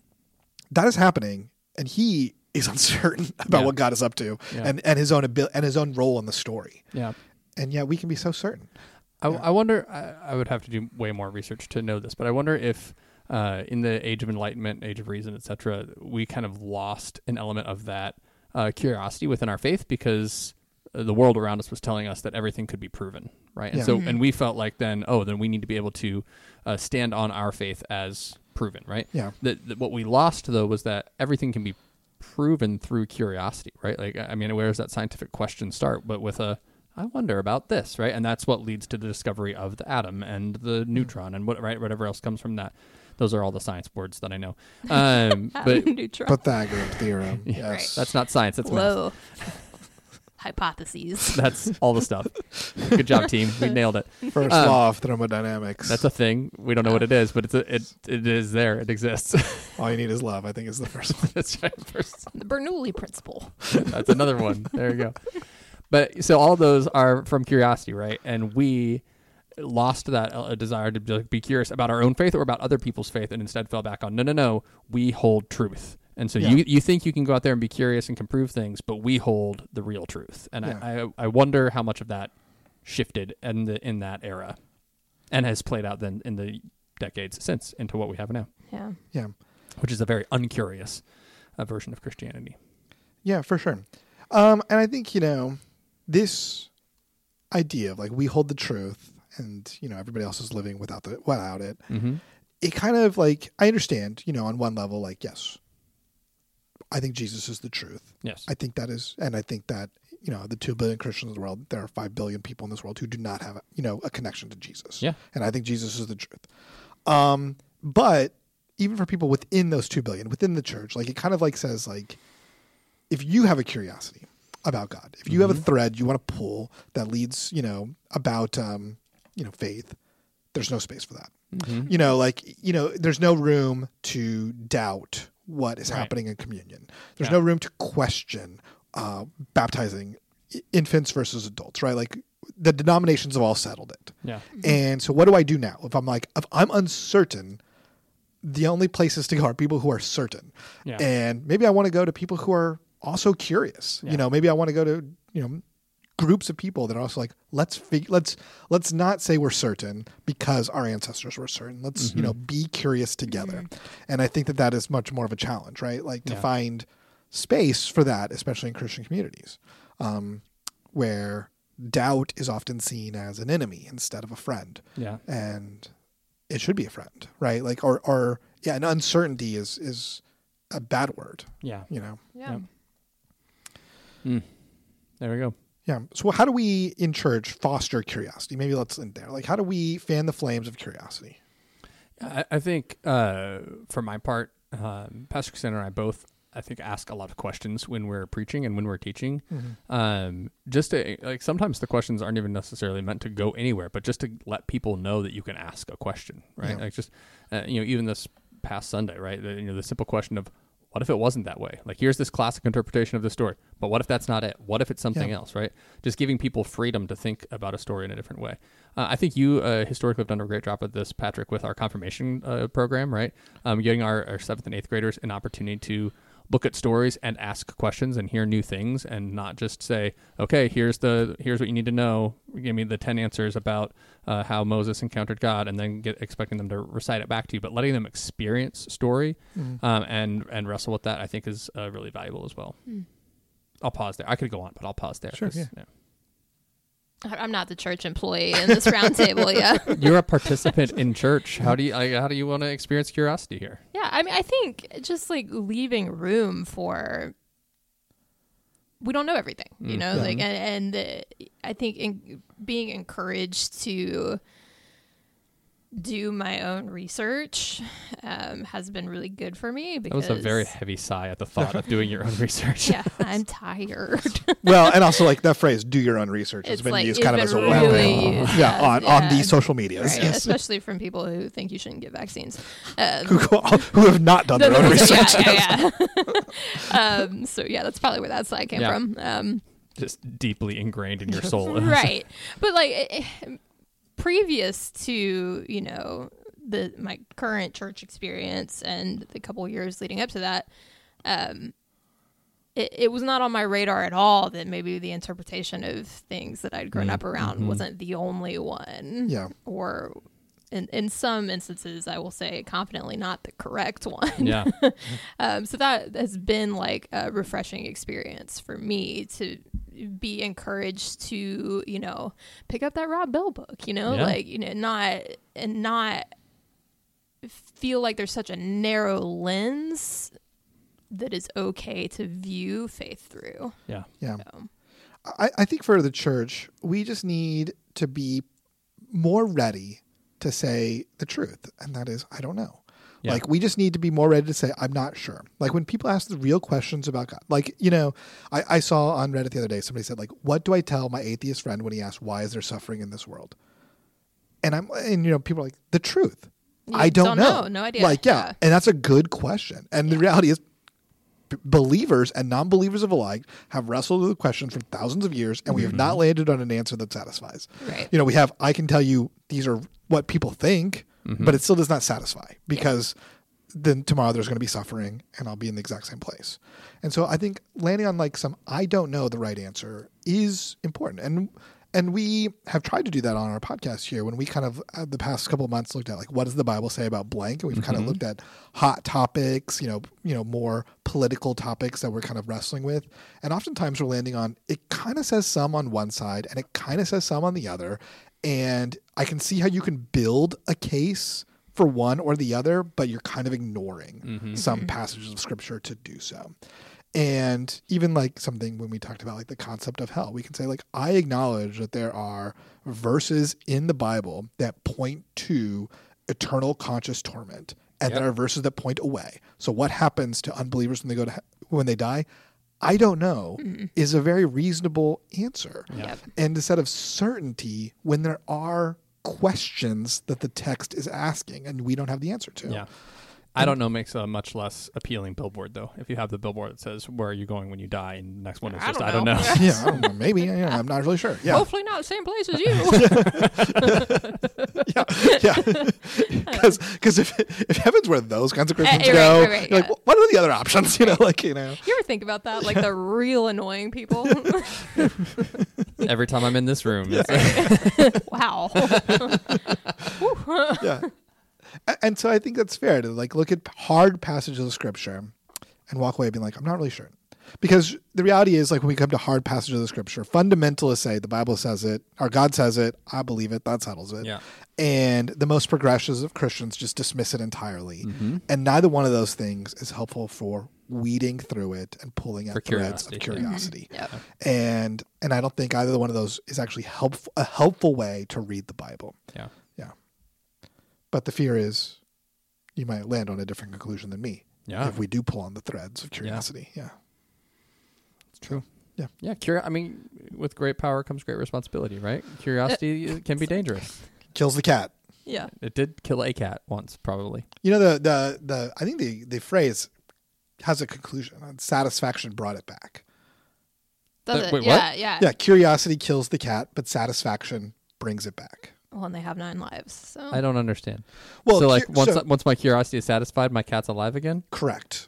[SPEAKER 2] that is happening, and he is uncertain about
[SPEAKER 1] Yeah.
[SPEAKER 2] what God is up to
[SPEAKER 1] Yeah.
[SPEAKER 2] and, and his own abil- and his own role in the story.
[SPEAKER 1] Yeah.
[SPEAKER 2] And yet we can be so certain.
[SPEAKER 1] I,
[SPEAKER 2] Yeah.
[SPEAKER 1] I wonder, I, I would have to do way more research to know this, but I wonder if uh, in the age of enlightenment, age of reason, et cetera, we kind of lost an element of that uh, curiosity within our faith because uh, the world around us was telling us that everything could be proven, right? And
[SPEAKER 2] Yeah.
[SPEAKER 1] so,
[SPEAKER 3] Mhm.
[SPEAKER 1] and we felt like then, oh, then we need to be able to uh, stand on our faith as proven, right?
[SPEAKER 2] Yeah.
[SPEAKER 1] That that what we lost though was that everything can be proven through curiosity, right? Like, I mean, where does that scientific question start? But with a, I wonder about this, right? And that's what leads to the discovery of the atom and the neutron and what, right? Whatever else comes from that. Those are all the science words that I know. Um, but
[SPEAKER 3] Neutron.
[SPEAKER 2] Pythagorean theorem.
[SPEAKER 1] Yeah.
[SPEAKER 2] Yes.
[SPEAKER 1] that's not science. That's math.
[SPEAKER 3] Whoa. Hypotheses.
[SPEAKER 1] That's all the stuff. Good job, team. We nailed it.
[SPEAKER 2] First
[SPEAKER 1] Um,
[SPEAKER 2] law of thermodynamics.
[SPEAKER 1] That's a thing. We don't know what it is, but it's a, it it is there. It exists.
[SPEAKER 2] All you need is love, I think is the first one.
[SPEAKER 1] That's right. First.
[SPEAKER 3] The Bernoulli principle.
[SPEAKER 1] That's another one. There you go. But so all those are from curiosity, right? And we lost that uh, desire to be, be curious about our own faith or about other people's faith, and instead fell back on no, no, no. We hold truth, and so
[SPEAKER 2] Yeah.
[SPEAKER 1] you you think you can go out there and be curious and can prove things, but we hold the real truth. And
[SPEAKER 2] Yeah.
[SPEAKER 1] I, I I wonder how much of that shifted in the in that era, and has played out then in the decades since into what we have now,
[SPEAKER 3] Yeah.
[SPEAKER 2] Yeah.
[SPEAKER 1] which is a very uncurious uh, version of Christianity.
[SPEAKER 2] Yeah, for sure. Um, and I think, you know, this idea of like we hold the truth and, you know, everybody else is living without the without it.
[SPEAKER 1] Mm-hmm.
[SPEAKER 2] It kind of like I understand, you know, on one level, like, yes, I think Jesus is the truth.
[SPEAKER 1] Yes.
[SPEAKER 2] I think that is, and I think that, you know, the two billion Christians in the world, there are five billion people in this world who do not have, you know, a connection to Jesus.
[SPEAKER 1] Yeah.
[SPEAKER 2] And I think Jesus is the truth. Um, but even for people within those two billion, within the church, like it kind of like says like, if you have a curiosity about God, if you have a thread you want to pull that leads, you know, about, um, you know, faith, there's no space for that.
[SPEAKER 1] Mhm.
[SPEAKER 2] You know, like, you know, there's no room to doubt what is
[SPEAKER 1] Right.
[SPEAKER 2] happening in communion. There's
[SPEAKER 1] Yeah.
[SPEAKER 2] no room to question uh, baptizing i- infants versus adults, right? Like the denominations have all settled it.
[SPEAKER 1] Yeah.
[SPEAKER 2] And so what do I do now? If I'm like, if I'm uncertain, the only places to go are people who are certain.
[SPEAKER 1] Yeah.
[SPEAKER 2] And maybe I want to go to people who are also curious.
[SPEAKER 1] Yeah.
[SPEAKER 2] You know, maybe I want to go to, you know, groups of people that are also like, let's fig- let's let's not say we're certain because our ancestors were certain. Let's
[SPEAKER 1] Mm-hmm.
[SPEAKER 2] you know be curious together. And I think that that is much more of a challenge, right? Like to
[SPEAKER 1] Yeah.
[SPEAKER 2] find space for that, especially in Christian communities, um, where doubt is often seen as an enemy instead of a friend.
[SPEAKER 1] Yeah.
[SPEAKER 2] And it should be a friend, right? Like, or, or yeah, and uncertainty is, is a bad word,
[SPEAKER 1] Yeah.
[SPEAKER 2] you know?
[SPEAKER 3] Yeah.
[SPEAKER 1] Yep. Mm. There we go.
[SPEAKER 2] Yeah. So how do we in church foster curiosity? Maybe let's end there. Like, how do we fan the flames of curiosity?
[SPEAKER 1] I, I think uh, for my part, um, Pastor Cassandra and I both, I think, ask a lot of questions when we're preaching and when we're teaching.
[SPEAKER 2] Mm-hmm.
[SPEAKER 1] Um, just to, like, sometimes the questions aren't even necessarily meant to go anywhere, but just to let people know that you can ask a question, right?
[SPEAKER 2] Yeah.
[SPEAKER 1] Like just, uh, you know, even this past Sunday, right? The, you know, the simple question of, what if it wasn't that way? Like, here's this classic interpretation of the story, but what if that's not it? What if it's something
[SPEAKER 2] Yeah.
[SPEAKER 1] else, right? Just giving people freedom to think about a story in a different way. Uh, I think you uh, historically have done a great job of this, Patrick, with our confirmation uh, program, right? Um, giving our, our seventh and eighth graders an opportunity to look at stories and ask questions and hear new things, and not just say, okay, here's the here's what you need to know. Give me the ten answers about uh, how Moses encountered God, and then get expecting them to recite it back to you. But letting them experience story
[SPEAKER 2] Mm-hmm.
[SPEAKER 1] um, and and wrestle with that, I think, is uh, really valuable as well.
[SPEAKER 3] Hmm.
[SPEAKER 1] I'll pause there. I could go on, but I'll pause there.
[SPEAKER 2] Sure,
[SPEAKER 1] 'cause,
[SPEAKER 2] yeah.
[SPEAKER 1] yeah.
[SPEAKER 3] I- I'm not the church employee in this roundtable. Yeah.
[SPEAKER 1] You're a participant in church. How do you like, how do you want to experience curiosity here?
[SPEAKER 3] Yeah, I mean, I think just like leaving room for we don't know everything, you
[SPEAKER 1] Mm.
[SPEAKER 3] know,
[SPEAKER 2] Yeah.
[SPEAKER 3] like, and, and uh, I think in, being encouraged to do my own research um, has been really good for me.
[SPEAKER 1] That
[SPEAKER 3] Because
[SPEAKER 1] was a very heavy sigh at the thought of doing your own research.
[SPEAKER 3] yeah, I'm tired.
[SPEAKER 2] Well, and also like that phrase, do your own research, has
[SPEAKER 3] It's
[SPEAKER 2] been
[SPEAKER 3] like-
[SPEAKER 2] used
[SPEAKER 3] it's
[SPEAKER 2] kind of as a
[SPEAKER 3] been
[SPEAKER 2] weapon.
[SPEAKER 3] really used
[SPEAKER 2] Yeah,
[SPEAKER 3] as-
[SPEAKER 2] on, on
[SPEAKER 3] yeah.
[SPEAKER 2] the social medias.
[SPEAKER 3] Right,
[SPEAKER 2] Yes.
[SPEAKER 3] especially from people who think you shouldn't get vaccines. Um,
[SPEAKER 2] who, who have not done
[SPEAKER 3] No,
[SPEAKER 2] their
[SPEAKER 3] no,
[SPEAKER 2] own
[SPEAKER 3] no,
[SPEAKER 2] research.
[SPEAKER 3] yeah, yeah, yeah. um, so yeah, that's probably where that side came
[SPEAKER 1] Yeah.
[SPEAKER 3] from. Um,
[SPEAKER 1] Just deeply ingrained in your soul.
[SPEAKER 3] right, but like eh, eh, previous to you know the my current church experience and the couple years leading up to that, um, it, it was not on my radar at all that maybe the interpretation of things that I'd grown
[SPEAKER 1] Mm,
[SPEAKER 3] up around
[SPEAKER 1] mhm.
[SPEAKER 3] wasn't the only one.
[SPEAKER 2] Yeah.
[SPEAKER 3] Or in in some instances, I will say confidently not the correct one.
[SPEAKER 1] Yeah.
[SPEAKER 3] Um, so that has been like a refreshing experience for me to be encouraged to, you know, pick up that Rob Bell book, you know,
[SPEAKER 1] Yeah.
[SPEAKER 3] like, you know, not, and not feel like there's such a narrow lens that is okay to view faith through.
[SPEAKER 1] Yeah.
[SPEAKER 2] Yeah.
[SPEAKER 3] So,
[SPEAKER 2] I, I think for the church, we just need to be more ready to say the truth. And that is, I don't know.
[SPEAKER 1] Yeah.
[SPEAKER 2] Like, we just need to be more ready to say, I'm not sure. Like, when people ask the real questions about God, like, you know, I, I saw on Reddit the other day, somebody said, like, what do I tell my atheist friend when he asks, why is there suffering in this world? And I'm, and, you know, people are like, the truth.
[SPEAKER 3] you
[SPEAKER 2] I don't, know.
[SPEAKER 3] No idea.
[SPEAKER 2] Like, yeah. And that's a good question. And the reality is, b- believers and non-believers of alike have wrestled with the question for thousands of years, and we have not landed on an answer that satisfies.
[SPEAKER 3] Right.
[SPEAKER 2] You know, we have, I can tell you these are what people think,
[SPEAKER 1] Mhm.
[SPEAKER 2] but it still does not satisfy, because then tomorrow there's going to be suffering and I'll be in the exact same place. And so I think landing on like some, I don't know the right answer is important. And And we have tried to do that on our podcast here when we kind of, uh, the past couple of months, looked at like, what does the Bible say about blank? And we've kind of
[SPEAKER 1] Mhm.
[SPEAKER 2] looked at hot topics, you know, you know, more political topics that we're kind of wrestling with. And oftentimes we're landing on, it kind of says some on one side and it kind of says some on the other. And I can see how you can build a case for one or the other, but you're kind of ignoring
[SPEAKER 1] Mhm.
[SPEAKER 2] some passages of scripture to do so. And even like something when we talked about like the concept of hell, we can say like, I acknowledge that there are verses in the Bible that point to eternal conscious torment, and
[SPEAKER 1] Yep.
[SPEAKER 2] there are verses that point away. So what happens to unbelievers when they go to he- when they die? I don't know,
[SPEAKER 3] Mhm.
[SPEAKER 2] is a very reasonable answer.
[SPEAKER 1] Yeah.
[SPEAKER 3] Yep.
[SPEAKER 2] And instead of certainty, when there are questions that the text is asking and we don't have the answer to.
[SPEAKER 1] Yeah. I don't know makes a much less appealing billboard, though. If you have the billboard that says, where are you going when you die? And the next one is
[SPEAKER 3] I
[SPEAKER 1] just,
[SPEAKER 3] don't
[SPEAKER 1] I don't
[SPEAKER 3] know.
[SPEAKER 1] know.
[SPEAKER 2] Yeah, I don't know. Maybe. Yeah, I'm not really sure. Yeah.
[SPEAKER 3] Hopefully not the same place as you.
[SPEAKER 2] yeah, because if if heaven's where those kinds of Christians
[SPEAKER 3] Eh, right,
[SPEAKER 2] go,
[SPEAKER 3] right, right,
[SPEAKER 2] you're like,
[SPEAKER 3] yeah.
[SPEAKER 2] what are the other options? You know, like you know,
[SPEAKER 3] You ever think about that? Like the real annoying people.
[SPEAKER 1] Every time I'm in this room, it's
[SPEAKER 3] Wow.
[SPEAKER 2] yeah. A- And so I think that's fair to like look at hard passages of scripture and walk away being like, I'm not really sure. Because the reality is, like, when we come to hard passages of the scripture, fundamentalists say the Bible says it, or God says it, I believe it, that settles it.
[SPEAKER 1] Yeah.
[SPEAKER 2] And the most progressive Christians just dismiss it entirely.
[SPEAKER 1] Mm-hmm.
[SPEAKER 2] And neither one of those things is helpful for weeding through it and pulling
[SPEAKER 1] For
[SPEAKER 2] out threads of
[SPEAKER 1] curiosity,
[SPEAKER 2] curiosity.
[SPEAKER 3] Yep.
[SPEAKER 2] And and I don't think either one of those is actually helpful a helpful way to read the Bible.
[SPEAKER 1] Yeah.
[SPEAKER 2] Yeah. But the fear is you might land on a different conclusion than me
[SPEAKER 1] Yeah.
[SPEAKER 2] if we do pull on the threads of curiosity. Yeah.
[SPEAKER 1] It's true.
[SPEAKER 2] Yeah.
[SPEAKER 1] Yeah. Curi- I mean, with great power comes great responsibility, right? Curiosity can be dangerous.
[SPEAKER 2] Kills the cat.
[SPEAKER 3] Yeah.
[SPEAKER 1] It did kill a cat once, probably.
[SPEAKER 2] You know, the the the I think the, the phrase has a conclusion. Satisfaction brought it back.
[SPEAKER 3] Does
[SPEAKER 1] Uh,
[SPEAKER 3] it?
[SPEAKER 1] wait,
[SPEAKER 3] yeah,
[SPEAKER 1] what?
[SPEAKER 3] yeah.
[SPEAKER 2] Yeah, curiosity kills the cat, but satisfaction brings it back.
[SPEAKER 3] Well, and they have nine lives. So
[SPEAKER 1] I don't understand.
[SPEAKER 2] Well,
[SPEAKER 1] so, like,
[SPEAKER 2] cu-
[SPEAKER 1] once
[SPEAKER 2] so-
[SPEAKER 1] once my curiosity is satisfied, my cat's alive again?
[SPEAKER 2] correct.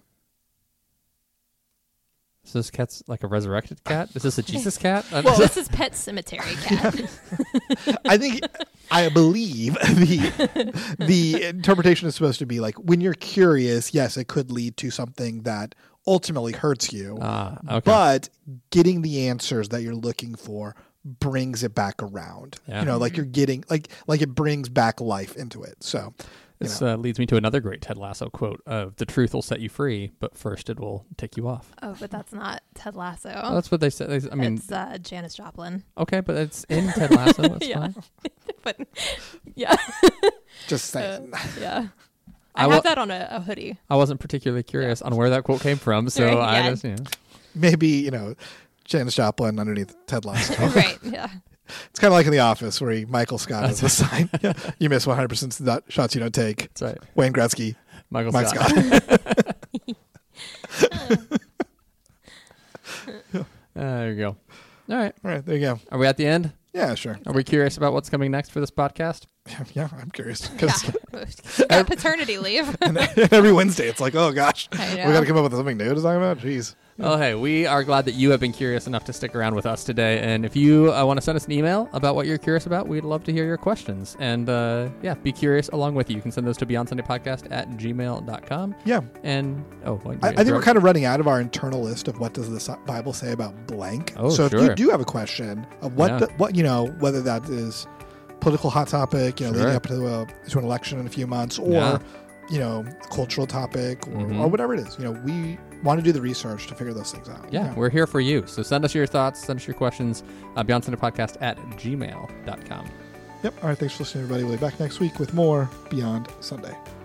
[SPEAKER 1] So this cat's like a resurrected cat? Is this a Jesus cat? I-
[SPEAKER 3] well, this is Pet Cemetery Cat.
[SPEAKER 2] I think I believe the the interpretation is supposed to be like when you're curious, yes, it could lead to something that ultimately hurts you.
[SPEAKER 1] Ah, okay.
[SPEAKER 2] But getting the answers that you're looking for brings it back around.
[SPEAKER 1] Yeah.
[SPEAKER 2] You know, like you're getting like like it brings back life into it. So, you
[SPEAKER 1] This
[SPEAKER 2] know.
[SPEAKER 1] uh, leads me to another great Ted Lasso quote of "The truth will set you free, but first it will take you off."
[SPEAKER 3] Oh, but that's not Ted Lasso.
[SPEAKER 1] Well, that's what they said. They- I mean,
[SPEAKER 3] it's uh, Janis Joplin.
[SPEAKER 1] okay, but it's in Ted Lasso. That's
[SPEAKER 3] Yeah.
[SPEAKER 1] fine.
[SPEAKER 3] But yeah,
[SPEAKER 2] just
[SPEAKER 3] uh,
[SPEAKER 2] saying.
[SPEAKER 3] yeah.
[SPEAKER 1] I
[SPEAKER 3] I, have
[SPEAKER 1] wa-
[SPEAKER 3] that on a, a hoodie.
[SPEAKER 1] I wasn't particularly curious on where that quote came from, so
[SPEAKER 3] Right,
[SPEAKER 1] I
[SPEAKER 3] yeah.
[SPEAKER 1] just, you know.
[SPEAKER 2] Maybe, you know, Janis Joplin underneath Ted Lasso.
[SPEAKER 3] Right. Yeah.
[SPEAKER 2] It's kind of like in The Office where he, Michael Scott has the sign. You miss one hundred percent of the shots you don't take.
[SPEAKER 1] That's right.
[SPEAKER 2] Wayne Gretzky,
[SPEAKER 1] Michael
[SPEAKER 2] Mike
[SPEAKER 1] Scott.
[SPEAKER 2] Scott.
[SPEAKER 1] Uh, there you go. All right.
[SPEAKER 2] All right, there you go.
[SPEAKER 1] Are we at the end?
[SPEAKER 2] Yeah, sure.
[SPEAKER 1] Are we curious about what's coming next for this podcast?
[SPEAKER 2] Yeah, I'm curious. 'Cause
[SPEAKER 3] Yeah. Got paternity leave.
[SPEAKER 2] and every Wednesday it's like, oh gosh,
[SPEAKER 3] I
[SPEAKER 2] we
[SPEAKER 3] know.
[SPEAKER 2] got to come up with something new to talk about. Jeez.
[SPEAKER 1] Oh, hey, we are glad that you have been curious enough to stick around with us today. And if you uh, want to send us an email about what you're curious about, we'd love to hear your questions. And uh, yeah, be curious along with you. You can send those to beyond sunday podcast at gmail dot com.
[SPEAKER 2] Yeah,
[SPEAKER 1] And, oh, what,
[SPEAKER 2] I, I think we're kind of running out of our internal list of what does the Bible say about blank.
[SPEAKER 1] Oh,
[SPEAKER 2] so if
[SPEAKER 1] sure.
[SPEAKER 2] you do have a question of what,
[SPEAKER 1] Yeah.
[SPEAKER 2] the, what you know, whether that is political hot topic, you know,
[SPEAKER 1] Sure.
[SPEAKER 2] leading up to, uh, to an election in a few months, or
[SPEAKER 1] Yeah.
[SPEAKER 2] you know, a cultural topic, or,
[SPEAKER 1] Mhm.
[SPEAKER 2] or whatever it is, you know, we want to do the research to figure those things out.
[SPEAKER 1] Yeah, we're here for you. So send us your thoughts, send us your questions, uh, beyond sunday podcast at gmail dot com.
[SPEAKER 2] Yep. All right. Thanks for listening, everybody. We'll be back next week with more Beyond Sunday.